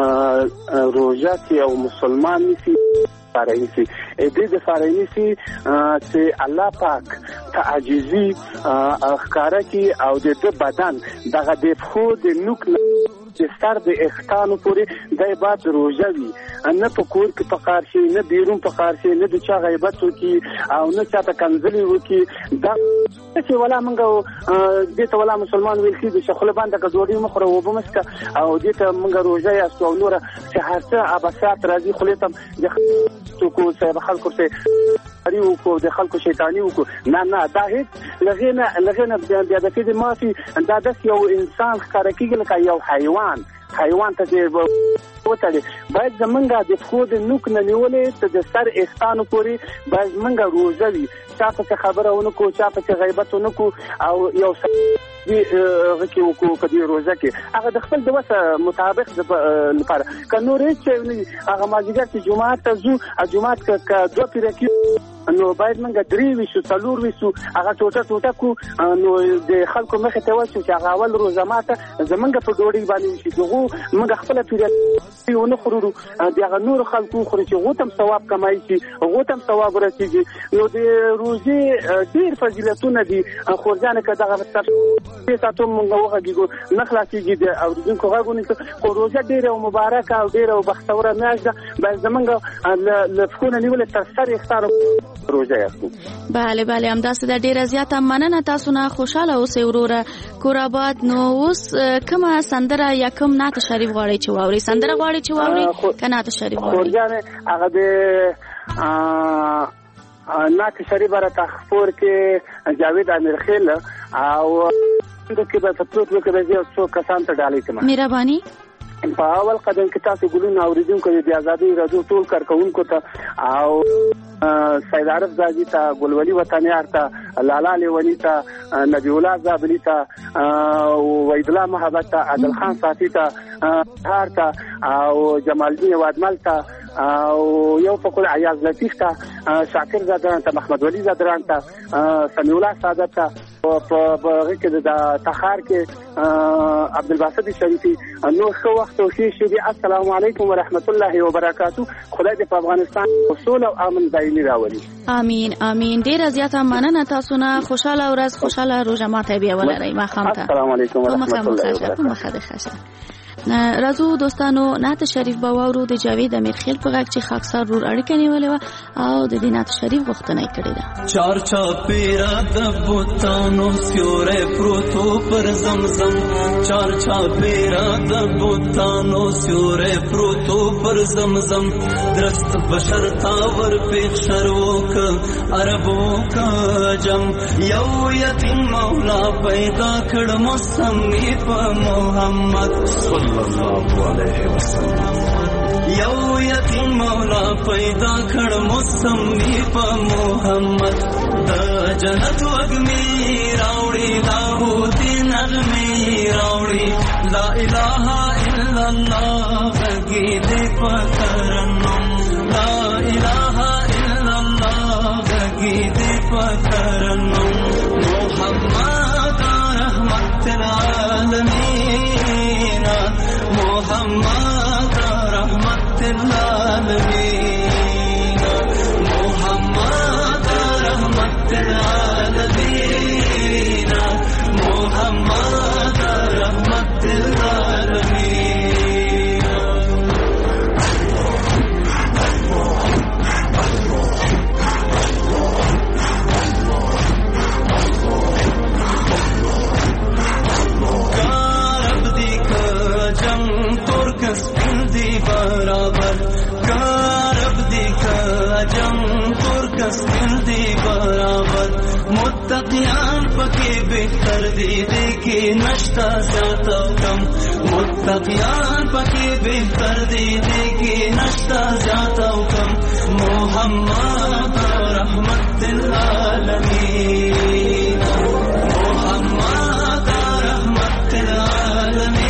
O: روژه چې یو مسلمان نیسي فارینسی دې د فارینسی چې الله پاک تعجزي ښکارا کی او د بدن دغه د خو د نوک چې سر د اختانو پورې د عبادت روزه وي نه په کور کې پکار شي نه بیرون پکار شي نه د چا غیبت وکي او نه چا ته کنځلي وکي دا چې ولا منګو دې ته ولا مسلمان ویل چې د شخله باندې کډوړي مخره وبمسکه او دې ته منګو روزه یا سو نور چې هرڅه ابسات راځي خلیتم د تو کو صاحب خلکو ته اړیو کو د خلکو شیطانی وکړو نه نه دا هیڅ لغینه لغینه بیا د دې مافي دا د یو انسان ښکارا کیږي لکه یو حیوان حیوان ته دی وتړي باید زمونږه د خود نوک نه نیولې ته د سر احسان پوری باید زمونږه روزه وي چا په خبره ونکو چا په غیبت ونکو او یو هغه کې وکړو په دې روزه کې هغه د خپل د وسه مطابق لپاره که نور هیڅ هغه مازدیګر چې جمعات ته ځو جمعات که دوه پیره کې نو باید موږ درې ویشو څلور ویشو هغه ټوټه ټوټه کو نو د خلکو مخې ته وشو چې هغه اول روزه ماته زمونږ په ډوډۍ باندې وشي دغو موږ خپله پیره ونه خورو د هغه نورو خلکو وخوري چې هغو ته هم ثواب کمای شي هغو ته هم ثواب ورسېږي نو د روژې ډېر فضیلتونه دي خورجانه که دغه دې ساعتو موږ وغږېږو نه خلاصېږي د اورېدونکو غږ ونیسو خو روژه ډېره مبارکه او ډېره بختوره میاشت ده باید زمونږ له پښو نه نیولې تر سر یې ښکاره روزه یاستو.
N: بله بله همداسې ده. ډېره زیاته مننه تاسو نه خوشحاله اوسئ وروره کور آباد. نو اوس کومه سندره یا کوم نعت شریف غواړئ چې واورئ؟ سندره غواړئ چې واورئ که نعت شریف غواړئ؟
O: خورجانې هغه د نعت شریف راته خپور کې جاوید امیرخیل او کې به تپروت وکړئ یو څو کسان ته ډالۍ کړم.
N: مهرباني
O: په اول قدم کې تاسو ګلونه اوریدونکو د آزادۍ راډیو ټول کارکونکو ته او سید عارف زاجي ته ګلولي وطنیار ته لالا لیونی ته نبی الله زابلی ته وحید الله محبت ته عادل خان صافي ته هار ته او جمال الدین وادمل ته او یو فقل عیاض لطیف ته شاکر زادران ته محمد ولی زادران ته سمیع الله سعادت ته په هغه کې د تخار کې عبدالباسط شریفي نو ښه وخت او ښې شېبې. السلام علیکم ورحمت الله وبرکاتو. خدای دې په افغانستان سوله او امن دایمي راولي.
N: امین امین. ډېره زیاته مننه تاسو نه. خوشحاله ورځ خوشحاله روژه ماته بیا ولرئ. ماښام ته
O: السلام علیکم ورحمت الله
N: وبرکاتو. راځو دوستانو نعت شریف به واورو د جاوید امیرخیل په غږ چې خاکسار رور اړیکه نیولې وه او د دې نعت شریف غوښتنه یې کړې ده.
P: چار چاپیره د بوتانو سیوری پروتو پر زمزم چار چاپیره د بوتانو سیوری پروتو پر زمزم درست بشر تاور پیښ شروع ک عربو کا جم یو یتیم مولا پیدا کړ موسمی په محمد صلی الله علیه وسلم یو یتیم مولا پیدا کړ موسمی په محمد د جنت وګمی راوړي لاهوتی نغمې راوړي لا اله الا الله غږی دې پکرنم لا اله الا الله غږی دې پکرنم محمد رحمت العالمین محمد رحمت العالمین محمد رحمت العالمین محمد رحمت العالمین. برابر کارب دی کا جم ترکس دی برابر متقیان پکې بهتر دی دیکي نشتا زیاته کم متقیان پکې بهتر دی دیکي نشتا زیاته کم محمد رحمت العالمین محمد رحمت العالمین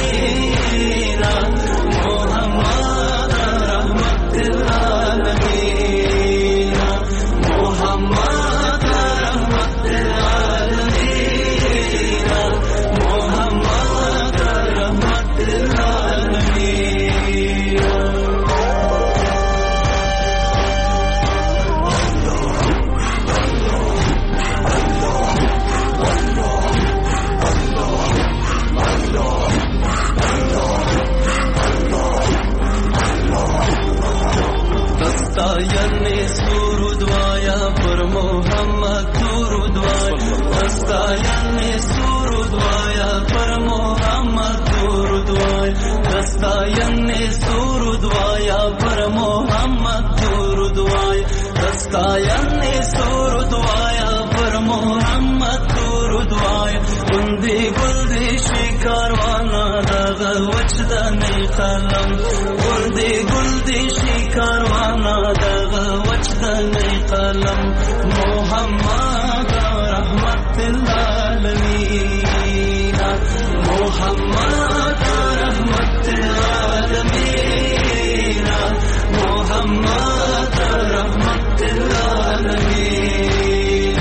P: یعنی سرود وایا پر محمد درود وایا استا یعنی سرود وایا پر محمد درود وایا استا یعنی سرود وایا پر محمد درود وایا استا یعنی سرود وایا پر محمد درود وایا گندی گندی شکاروانا دغه وچدنی قلم گندی گندی شکاروانا دغه وچدنی قلم محمد رحمت العالمین محمد رحمت العالمین محمد رحمت العالمین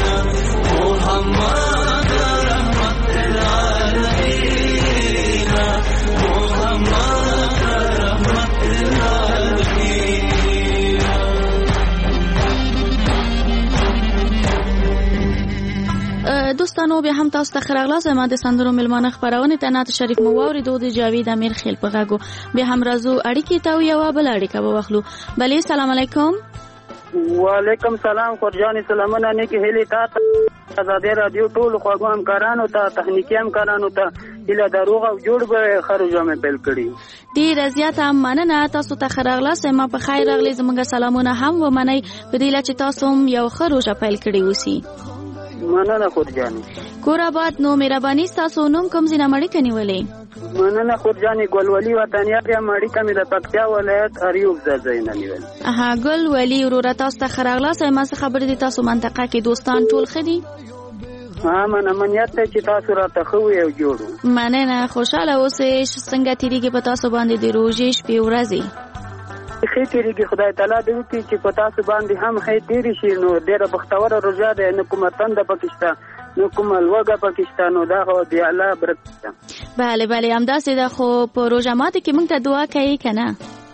P: محمد رحمت العالمین محمد رحمت العالمین.
N: دوستانو بیا هم تاسو ته ښه راغلاست. ما د سندرو مېلمانه خپرونې ته نعت شریف مو واورېدو د جاوید امیر خیل په غږو. بیا هم راځو اړیکې ته او یوه بله اړیکه به واخلو. بلې سلام علیکم.
Q: وعلیکم سلام خورجانې سلامونه نیکې هیلې تا ته ازادي راډیو ټولو خوږو همکارانو ته تخنیکي همکارانو ته هیله د روغ او جوړ به ښه روژه مې پیل کړي.
N: ډېره زیاته مننه. تاسو ته ښه راغلاست. ما په خیر راغلی. زموږ سلامونه هم ومنئ په دې هیله چې تاسو هم یو ښه روژه پیل کړې اوسي.
Q: مننه خورجانې.
N: کور آباد. نو مهرباني ستاسو نوم کوم ځای نه مړیکه نیولې؟
Q: مننه خورجانې. ګلولي وطنیار یم. اړیکه مې د پکتیا ولایت اریوب ځای نه نیولې.
N: اها ګلولي وروره تاسو ته ښه راغلاست. ما څه خبرې دي تاسو منطقه کې دوستان ټول ښه دي؟
Q: ها من امنیت ته چې تاسو راته ښه وي او جوړو.
N: مننه. خوشحاله اوسئ. څنګه تېرېږي په تاسو باندې د روژې شپې ورځې؟
Q: ښې تېرېږي. خدای تعالی دې وکړي چې په تاسو باندې هم ښې تېرې شي. نو ډېره بختوره روژه ده. نه کومه تنده پکې شته نه کومه لوږه پکې شته. نو دا خو د الله برکت ده.
N: بله بله همداسې ده. خو په روژه ماتو کې موږ ته دعا کوي که نه؟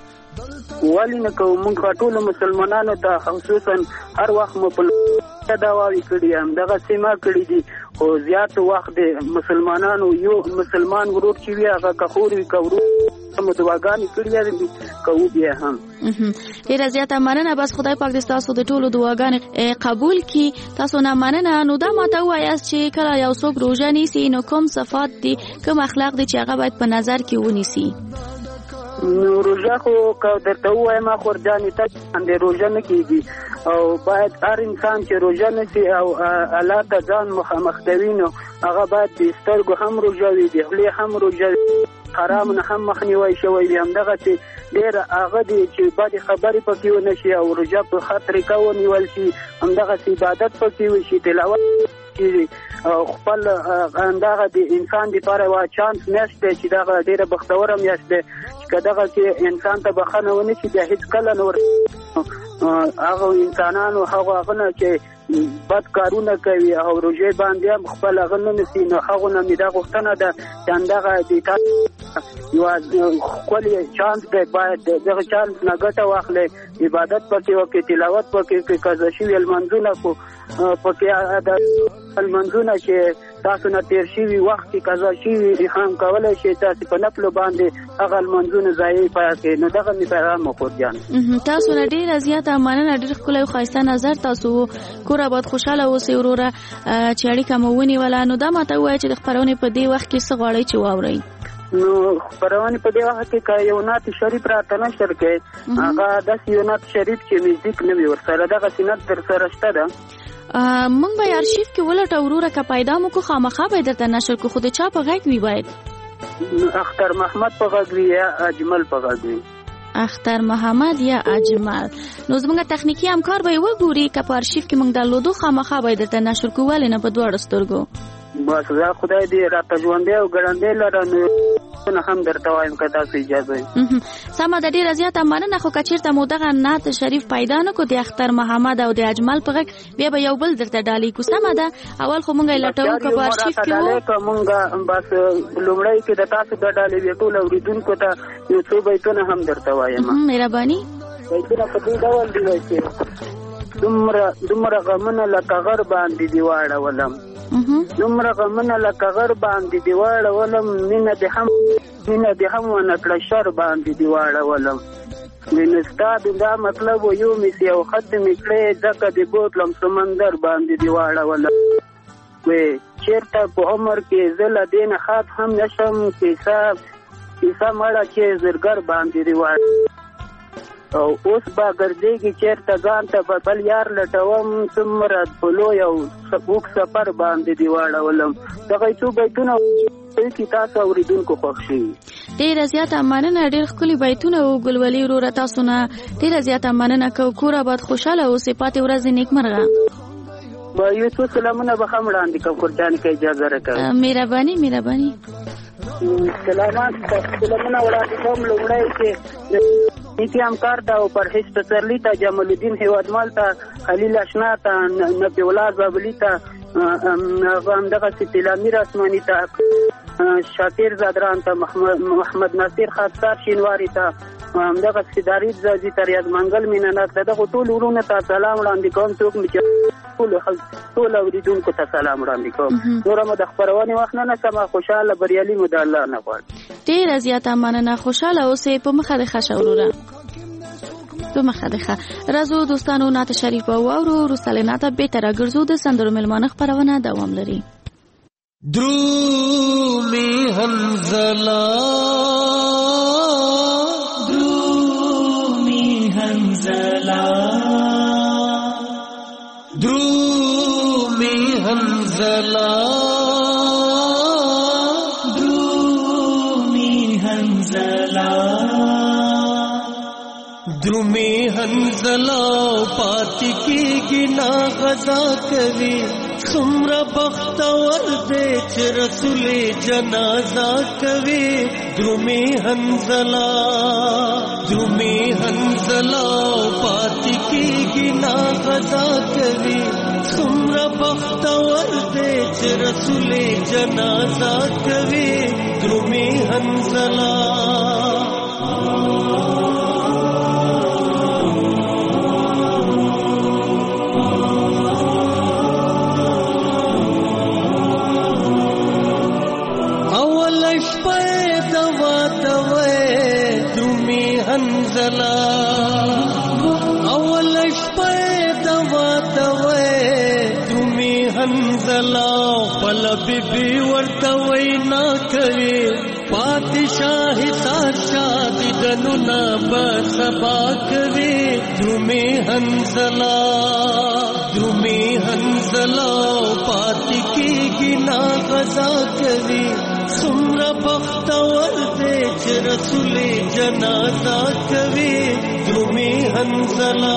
Q: ولې نه کوو. موږ ټولو مسلمانانو ته خصوصا هر وخت مو په دعاوې کړي هم دغسې ما کړي دي. خو زیات وخت د مسلمانانو یو مسلمان ورور چې وي هغه که خور وي که ورور مو دعاګانې کړي دي کوو بیا هم.
N: ډېره زیاته مننه. بس خدای پاک دې ستاسو د ټولو دعاګانې قبول کړي. تاسو نه مننه. نو دا ماته ووایاست چې کله یو څوک روژه نیسي نو کوم صفات دي کوم اخلاق دي چې هغه باید په نظر کې ونیسي؟
Q: نو روژه خو که درته ووایم خورجانې ته باندې روژه نه کېږي او باید هر انسان چې روژه نیسي او الله ته ځان مخامخ کوي نو هغه باید د سترګو هم روژه وي د خولې هم روژه وي حرام نه هم مخنیوی شوی وي. همدغسې ډېره هغه دي چې بدې خبرې پکې ونه شي او روژه په ښه طریقه ونیول شي. همدغسې عبادت پکې وشي تلاوت کېږي او خپل همدغه د انسان دپاره یوه چانس میاشت دی چې دغه ډېره بختوره میاشت دی چې که دغه کې انسان ته بښنه ونه شي بیا هېڅکله نه ور هغه انسانانو هغه هغه نه چې بد کارونه کوي او روژې باندې هم خپل هغه نه نیسي نو هغو نه مې دا غوښتنه ده چې همدغه د تاسو یوه ښکلې چانس دی باید دغه چانس نه ګټه واخلئ عبادت پکې وکړئ تلاوت پکې وکړئ قضا شوي لمونځونه خو پکې لمونځونه چې تاسو نه تېر شوي وخت کې قضا شوي هم کولی شئ تاسې په نفلو باندې هغه لمونځونه ضایع کړئ. نو دغه مې پیغام و خورجان.
N: تاسو نه ډېره زیاته مننه. ډېر ښکلی او ښایسته نظر تاسو کور آباد خوشحاله اوسئ وروره چې اړیکه مو ونیوله. نو دا ماته ووایه چې د خپرونې په دې وخت کې څه غواړئ چې واورئ؟
Q: نو خپرونې په دې وخت کې که یو نعت شریف راته نشر کړئ هغه داسې یو نعت شریف چې میوزیک نه وي ورسره دغسې نعت در سره شته ده
N: مونږ به ارشیف کې ولټو وروره که پیدا مو کو خامخا به درته نشر کو. خو د چا په غږ وي باید؟
Q: اختر محمد په غږ وي یا اجمل په غږ وي.
N: اختر محمد یا اجمل. نو زموږ تخنیکي همکار به یې وګوري که په ارشیف کې مونږ درلودو خامخا به درته نشر کو. ولې نه په دواړو سترګو.
Q: بس دا خدای دې راته ژوندی او ګړندی لره نو نه هم درته وایم که تاسو اجازه وي.
N: سمه ده. ډېره زیاته مننه. خو که چېرته مو دغه نعت شریف پیدا نه کړو د اختر محمد او د اجمل په غږ بیا به یو بل درته ډالۍ کړو. سمه ده. اول خو مونږ یې لټوو که په ارشیف کې وو
Q: مونږ بس لومړی کې د تاسو د ډالۍ بیا ټول اورېدونکو ته یو څو بیتونه هم درته وایم.
N: مهرباني.
Q: بیتونه په دې ډول دي چې دومره دومره غمونه لکه غر باندې دې واړولم دومره غمونه لکه غر باندې دې واړولم مینه دې هم مینه دې هم ونه کړه شر باندې دې واړولم مینه ستا دا مطلب یو مې یو خط مې کړی ځکه دې بوتلم سمندر باندې دې واړولم وې چېرته په عمر کې زه له دې نه خاط هم نشم کیسه کیسه مړه چې زرګر باندې دې واړولم او اوس با ګرځېږي چېرته ځان ته به بل یار لټوم څومره په لوی او اوږد سفر باندې دې واړولم دغه څو بیتونه کې تاسو اورېدونکو خوښ شي.
N: ډېره زیاته مننه. ډېر ښکلي بیتونه و ګلولي وروره. تاسو نه ډېره زیاته مننه کوو. کور آباد خوشحاله اوسئ. پاتې ورځې نیکمرغه.
Q: یو څو سلامونه به هم وړاندې کوم خورجانې که اجازه راکوئ.
N: مهرباني مهرباني.
Q: سلامات سلامونه وړاندې کوم. لومړی چې نیتی همکار ته او پرهیز پسرلي ته، جمال الدین هیوادمل ته، خلیل اشنا ته، نبی الله بابلي ته، همدغسې تیلامیر اسماني ته، شاکر زادران ته، محمد ناصر خاکسار شینواري ته، همدغسې دارید زازي ته، ریاض منګل مینه‌ناک ته، دغو ټولو وروڼو ته سلام وړاندې کوم. څوک مې چې ټولو ټولو اورېدونکو ته سلام وړاندې کوم. نوره مو د خپرونې وخت نه نسم. خوشحاله بریالي مو د الله نه غواړم.
N: ډېره زیاته مننه. خوشحاله اوسئ. په مخه دې ښه شه وروره، په مخه دې ښه. راځو دوستانو نعت شریف به واورو. وروسته له نعته بېرته راګرځو. د سندرو مېلمانه خپرونه دوام لري.
P: درومي حنزله درومي حنزله درومي حنزله درومي حنزله درومي حنزله پاتې کېږي نا غزا کوي. څومره بختور دی چې رسول جنازه کوي. درومي حنزله درومي حنزله پاتې کېږي نا غزا کوي. څومره بختور دی چې رسول جنازه کوي. درومي حنزله اول شپه دوا دوي تمي حنزله پل بيبي ورته وینا کوي. پادشاہ سار شادي دنونه بسبا کوي. تمي حنزله تمي حنزله پاتې کېږي نا غزا کوي. څومره بختور دی چې رسول جنازه کوي. درومي حنزله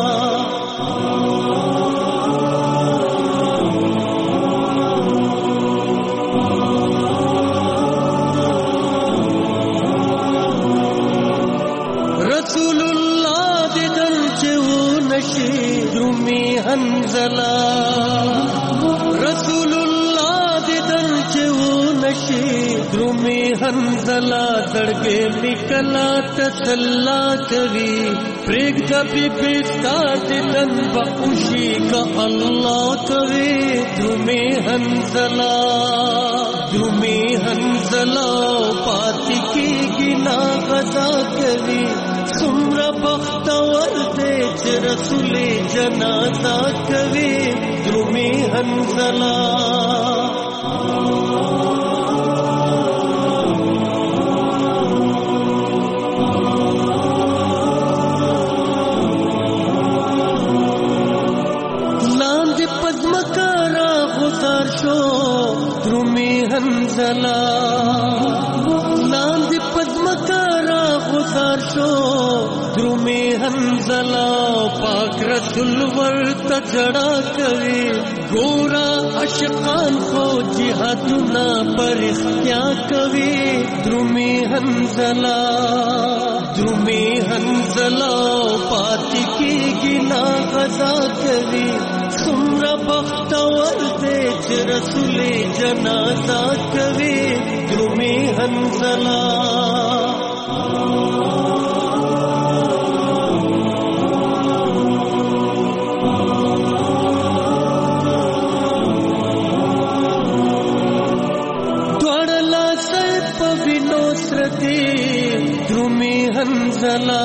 P: رسول الله دې درچو نشي. درومي حنزله رسول الله دې درچو نشي. درومي حنزله زړګې نکلا تسلا کوي. پرېږ د بيبي ستا دې تن به خوشي که الله کوي. درومي حنزله درومي حنزله پاتې کېږي نا غزا کوي. څومره بختور دی چې رسول جنازه کوي. درومي حنزله درومي حنزله لاندې پزمکارا غزار شو. درومي حنزله پاک رسول ورته جړا کوي. ګورا عاشقان خو جهادونه پر اختیا کوي. درومي حنزله درومي حنزله پاتې کېږي نا غزا کوي. څومره بختور دی چې رسول جنازه کوي. درومي حنزله دواړه لاسه په وینو سره دي. درومي حنزله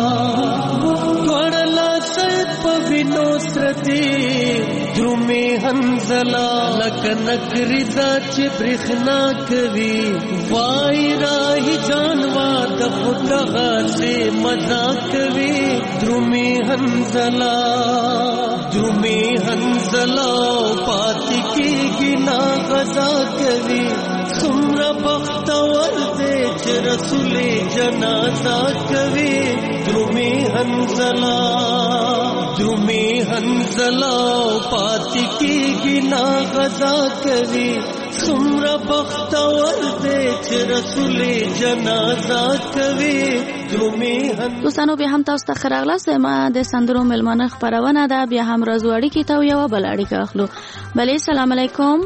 P: دواړه لاسه په وینو سره دي. درومي حنزله لکه نکریزه چې برېښنا کوي. وای راهي جانوا د خدغه سي مزا کوي. درومي حنزله درومي حنزله پاتې کېږي نا غزا کوي. څومره بختور دی چې رسول جنازه کوي. درومي حنزله درومي حنزله پاتې کېږي نا غزا کوي. سمرا بختور دے چې رسول جنازه کوي درومي.
N: دوستانو بیا هم تاسو ته ښه راغلاست. ما د سندرو مېلمانه خپرونه ده. بیا هم راځو اړیکې ته یوه بله اړیکه اخلو. بلې سلام علیکم.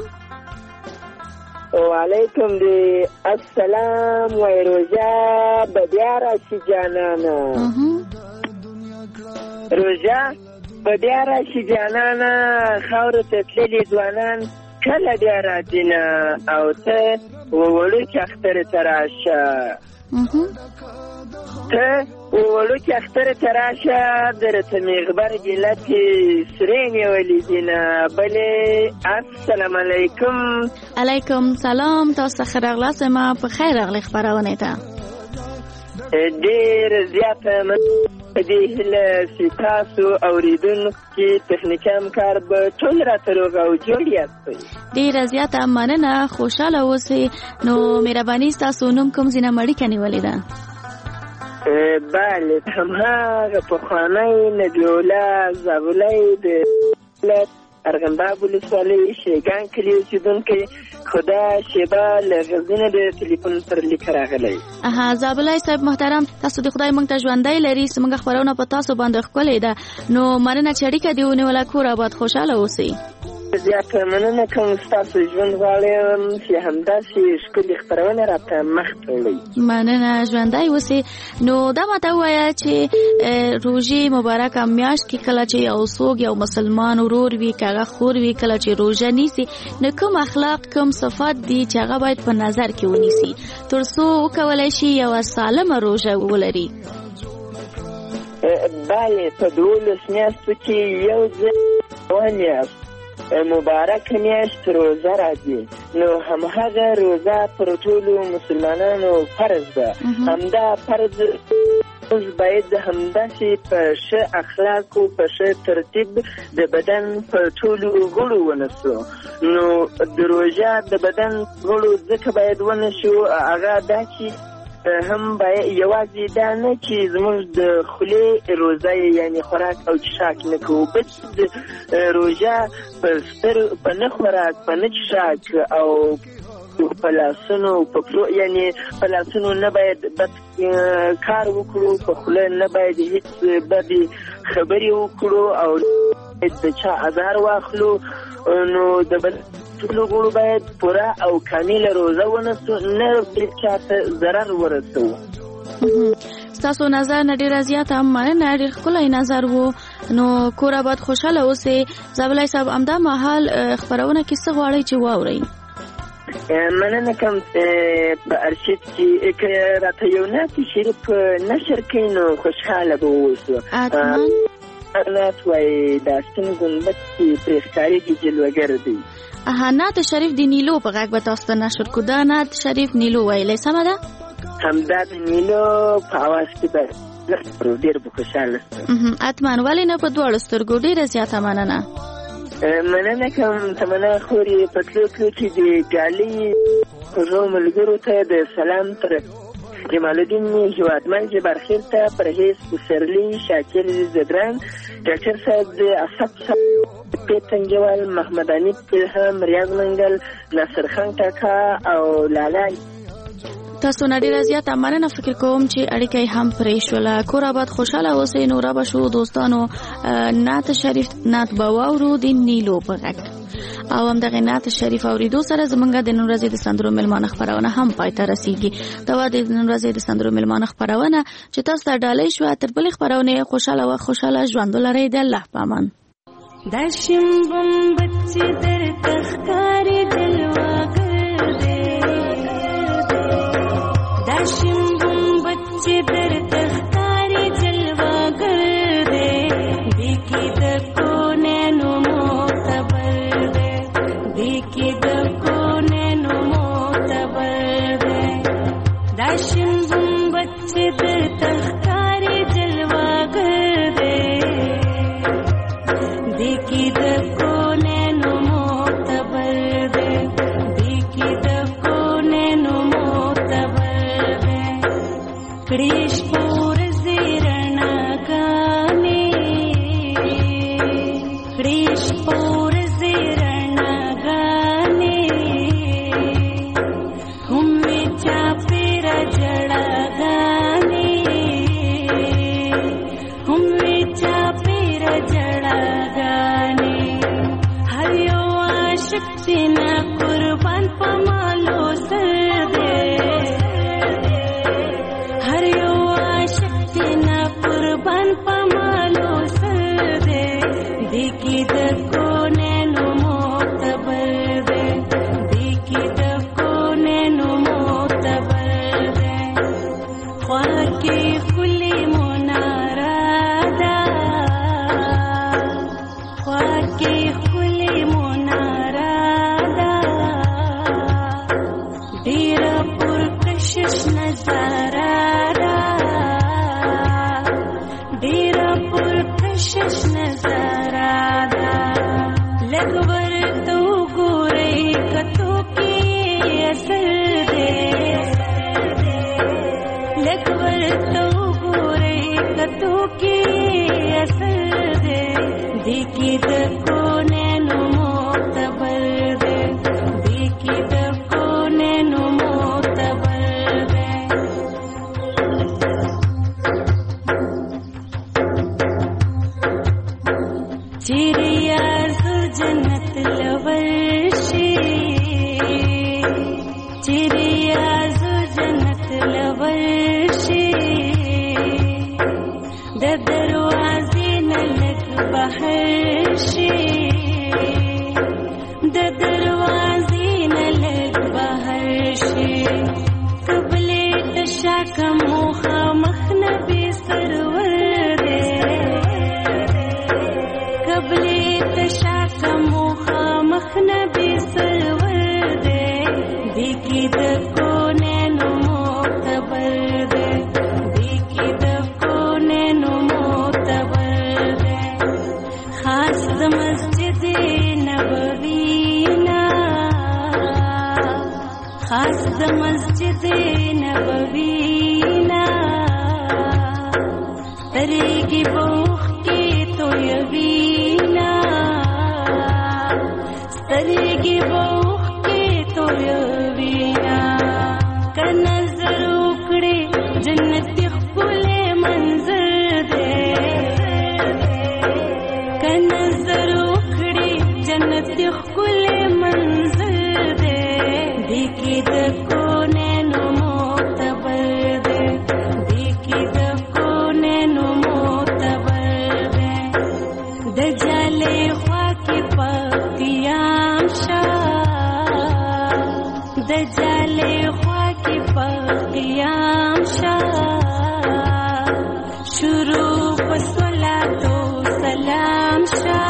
R: وعلیکم دی السلام وای روژه به بیا راشي جانانه. روژه به بیا راشي جانانه، خاورو ته تللي ځوانان کله بیا راځي نه، او ته وړوکي اخترې ته راشه، ته وړوکي اخترې ته راشه، درته مې غبرګې لپې سرې نیولې دي نه. بلې السلام علیکم.
N: علیکم سلام. تاسو ته ښه راغلاست. ما په خیر راغلی خپرونې ته.
R: ډېر زیاته په دې هیله چې تاسو اورېدونکي تخنیکي همکار به ټول راته روغ او جوړ یاستئ.
N: ډېره زیاته مننه. خوشحاله اوسئ. نو مهرباني ستاسو نوم کوم ځای نه مړیکه نیولې ده؟
R: بله هماغه پخوانی نبی الله زابلی د ولایت ارغنداب ولسوالۍ شیګان کلي اوسېدونکی، خدا شیبه له غزني د تلیفون پر لیک راغلی.
N: اها زابلی صاحب محترم، تاسو د خدای موږ ته ژوندی لري. زموږ خپرونه په تاسو باندې ښکلې ده. نو مننه چې اړیکه دې ونیوله. کور آباد، خوشحاله اوسئ.
R: زیاته مننه کوم. ستاسو ژوند غواړم چې همداسې ښکلې خپرونه راته مخ ته وړئ.
N: مننه، ژوندی اوسئ. نو دا ماته ووایه چې روژې مبارکه میاشت کې کله چې یو څوک یو مسلمان ورور وي، که هغه خور وي، کله چې روژه نیسي، نو کوم اخلاق کوم صفات دي چې هغه باید په نظر کې ونیسي تر څو وکولی شي یوه سالمه روژه ولري؟
R: بله په دولس میاشتو کې یو ځل میاشت مبارک میاشت روزه راځي، نو همهغه روزه پر ټولو مسلمانانو فرض ده. همدا فرض موږ باید همداسې په ښه اخلاقو په ښه ترتیب د بدن په ټولو غړو ونسو. نو د روژه د بدن غړو ځکه باید ونسو هغه دا چې هم باید یوازې دا نه چې زموږ د خولې روژه یعنی خوراک او څښاک نه کوو، بلکې د روژه په ستر په نه خوراک په نه څښاک او په لاسونو په پلو یعنی په لاسونو نه باید بد کار وکړو، په خوله نه باید هیڅ بدې خبرې وکړو او د چا ازار واخلو. نو د بل ټولو غړو باید پوره او کامله روزه ونسو، نه بل چاته ضرر ورسوو.
N: ستاسو نظر نه ډېره زیاته مننه. ډېر ښکلی نظر و. نو کور آباد، خوشحاله اوسئ. زابلی صاحب همدا مهال خپرونه کې څه غواړئ چې واورئ؟
R: مننه کوم. په ارشید کې که راته یو نعت شریف نشر کړئ نو خوشحاله به واوسو. نعت وایي دا سپین ګنبد چې پرې ښکارېږي جلوهګر دی.
N: اها نعت شریف د نیلو په غږ به تاسو ته نشر کړو. دا نعت شریف نیلو ویلی سمه ده؟
R: همدا د نیلو په اواز کې به ډېر به خوشحاله شم.
N: اتمن ولې نه په دواړو سترګو. ډېره زیاته مننه.
R: مننه کوم. تمنا خورې په تلو تلو کې د ګالۍ خوږو ملګرو ته د سلام تر جمال الدین هیوادمل جبارخیل ته، پرهیز پسرلی، شاکر زدران، ډاکټر صاحب د اصف صاحب، پیتنجوال، محمد حنیف الهام، ریاض منګل، ناصر خان کاکا او لالا.
N: تاسو نه ډېره زیاته مننه. فکر کوم چې اړیکه هم پرې شوله. کور آباد، خوشحاله اوسئ. نو رابه شو دوستانو نعت شریف نعت به واورو د نیلو په غږ او همدغه نعت شریف اورېدو سره زموږ د نن ورځې د سندرو مېلمانه خپرونه هم پای ته رسیږي. دا وه د نن ورځې د سندرو مېلمانه خپرونه چې تاسو ته ډالۍ شوه. تر بلې خپرونې خوشحاله و خوشحاله ژوند ولرئ. د الله په امان.
S: دا شمبم بچې درته ښکارېدل واګر دی، دا شمبم بچې درته ښکارېدل واګر دی، دې کې د کونینو معتبر دی، دې کې د کونینو معتبر دی، دا شمبم بچې درته ښکارېدل واګر دی، دې کې د کونینو معتبر دی، دې کې د کونینو معتبر دی. کړي شپور زیرنا ګانې، کړي شپور زیرنا ګانې، نظاره ده ډیره پرکشش نظاره ده لږ ورته وګورئ کتو کې اثر دی لږ ورته وګورئ کتو کې اثر دی دې کې د کونینو معتبر دی دې کې د کونینو معتبر دی چیرې یارزو جنت لورشي چیرې یارزو جنت لورشي د دروازې نه لږ بهر شي د دروازې نه لږ بهر شي قبلې ته شاکه مخامخ نبي سرور دی قبلې ته شاکه مخامخ نبي سرور دی دې کې د کونینو معتبر دی دې کې د کونینو معتبر دی خاص د مسجد نبوي نه خاص د مسجد نبوي نه سترګې بوختې تویوینا سترګې بوختې تویوینا که نظر وکړې جنتي ښکلی منظر دی که نظر وکړې جنتي ښکلی منظر دی دې کې د کونینو معتبر دی دې کې د کونینو معتبر دی د جالې خوا کې په قیام شه د جالې خوا کې په قیام شه شروع په صلات و سلام شه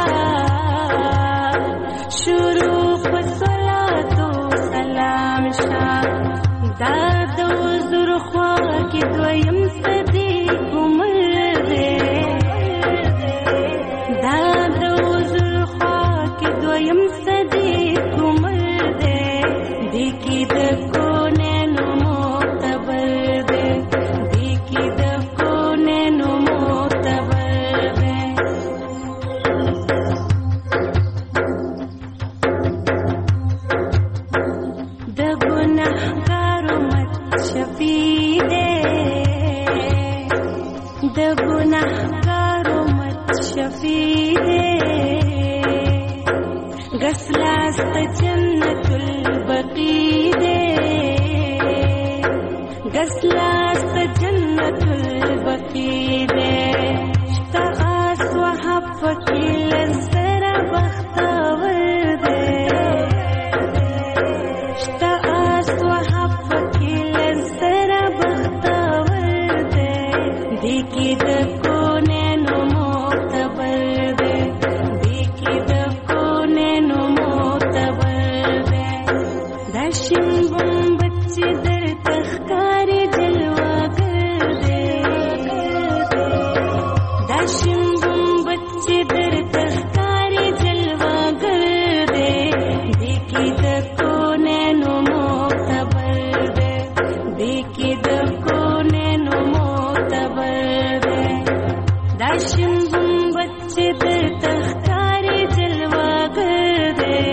S: شروع په صلات و سلام شه دا د حضور خوا کې دویم صدیق عمر دی دا د حضور خوا کې دویم صدیق عمر دی دې کې د کونینو معتبر دی دې کې د کونینو معتبر دی د ګناهګارو مت شفیع دی د ګناهګارو مت شفیع دی غسلاس ته جنت البقی دی غسلاس ته جنت البقی دی شته آس وهب پکې لزره بختور دی شته آس وهب پکې لزره بختور دی دې کې د کونینو معتبر دی دې کې د کونینو معتبر دی دا شین ګمبد چې درته ښکاري جلوه‌گر دی دا شین ګمبد چې درته ښکاري جلوه‌گر دی دې کې د کونینو معتبر دی دې کې د کونینو معتبر دی دا شین ګمبد چې درته ښکاري جلوه‌گر دی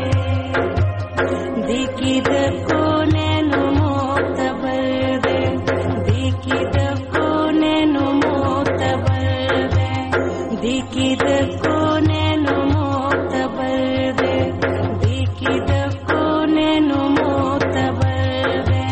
S: دې کې د کونینو معتبر دی دې کې د کونینو معتبر دی دې کې د کونینو معتبر دی دې کې د کونینو معتبر دی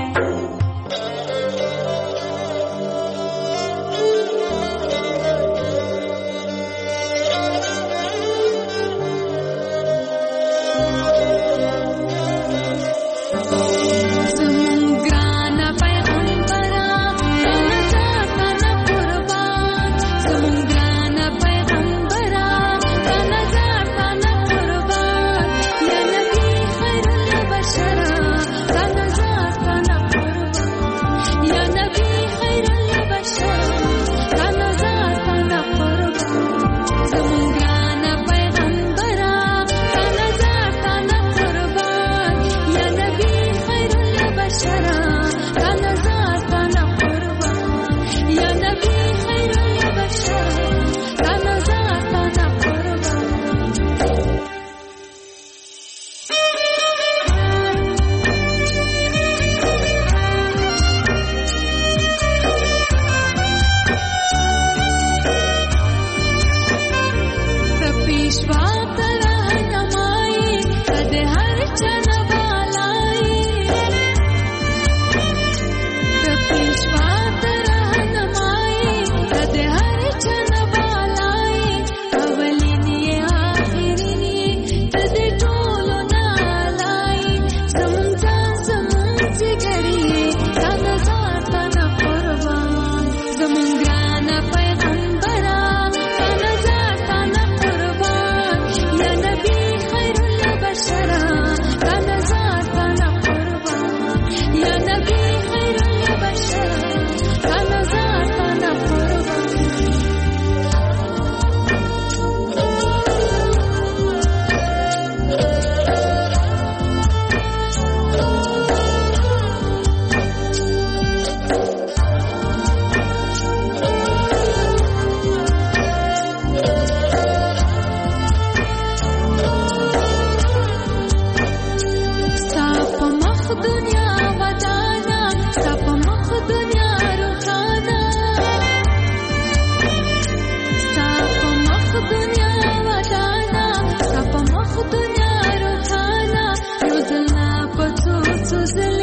S: سوزل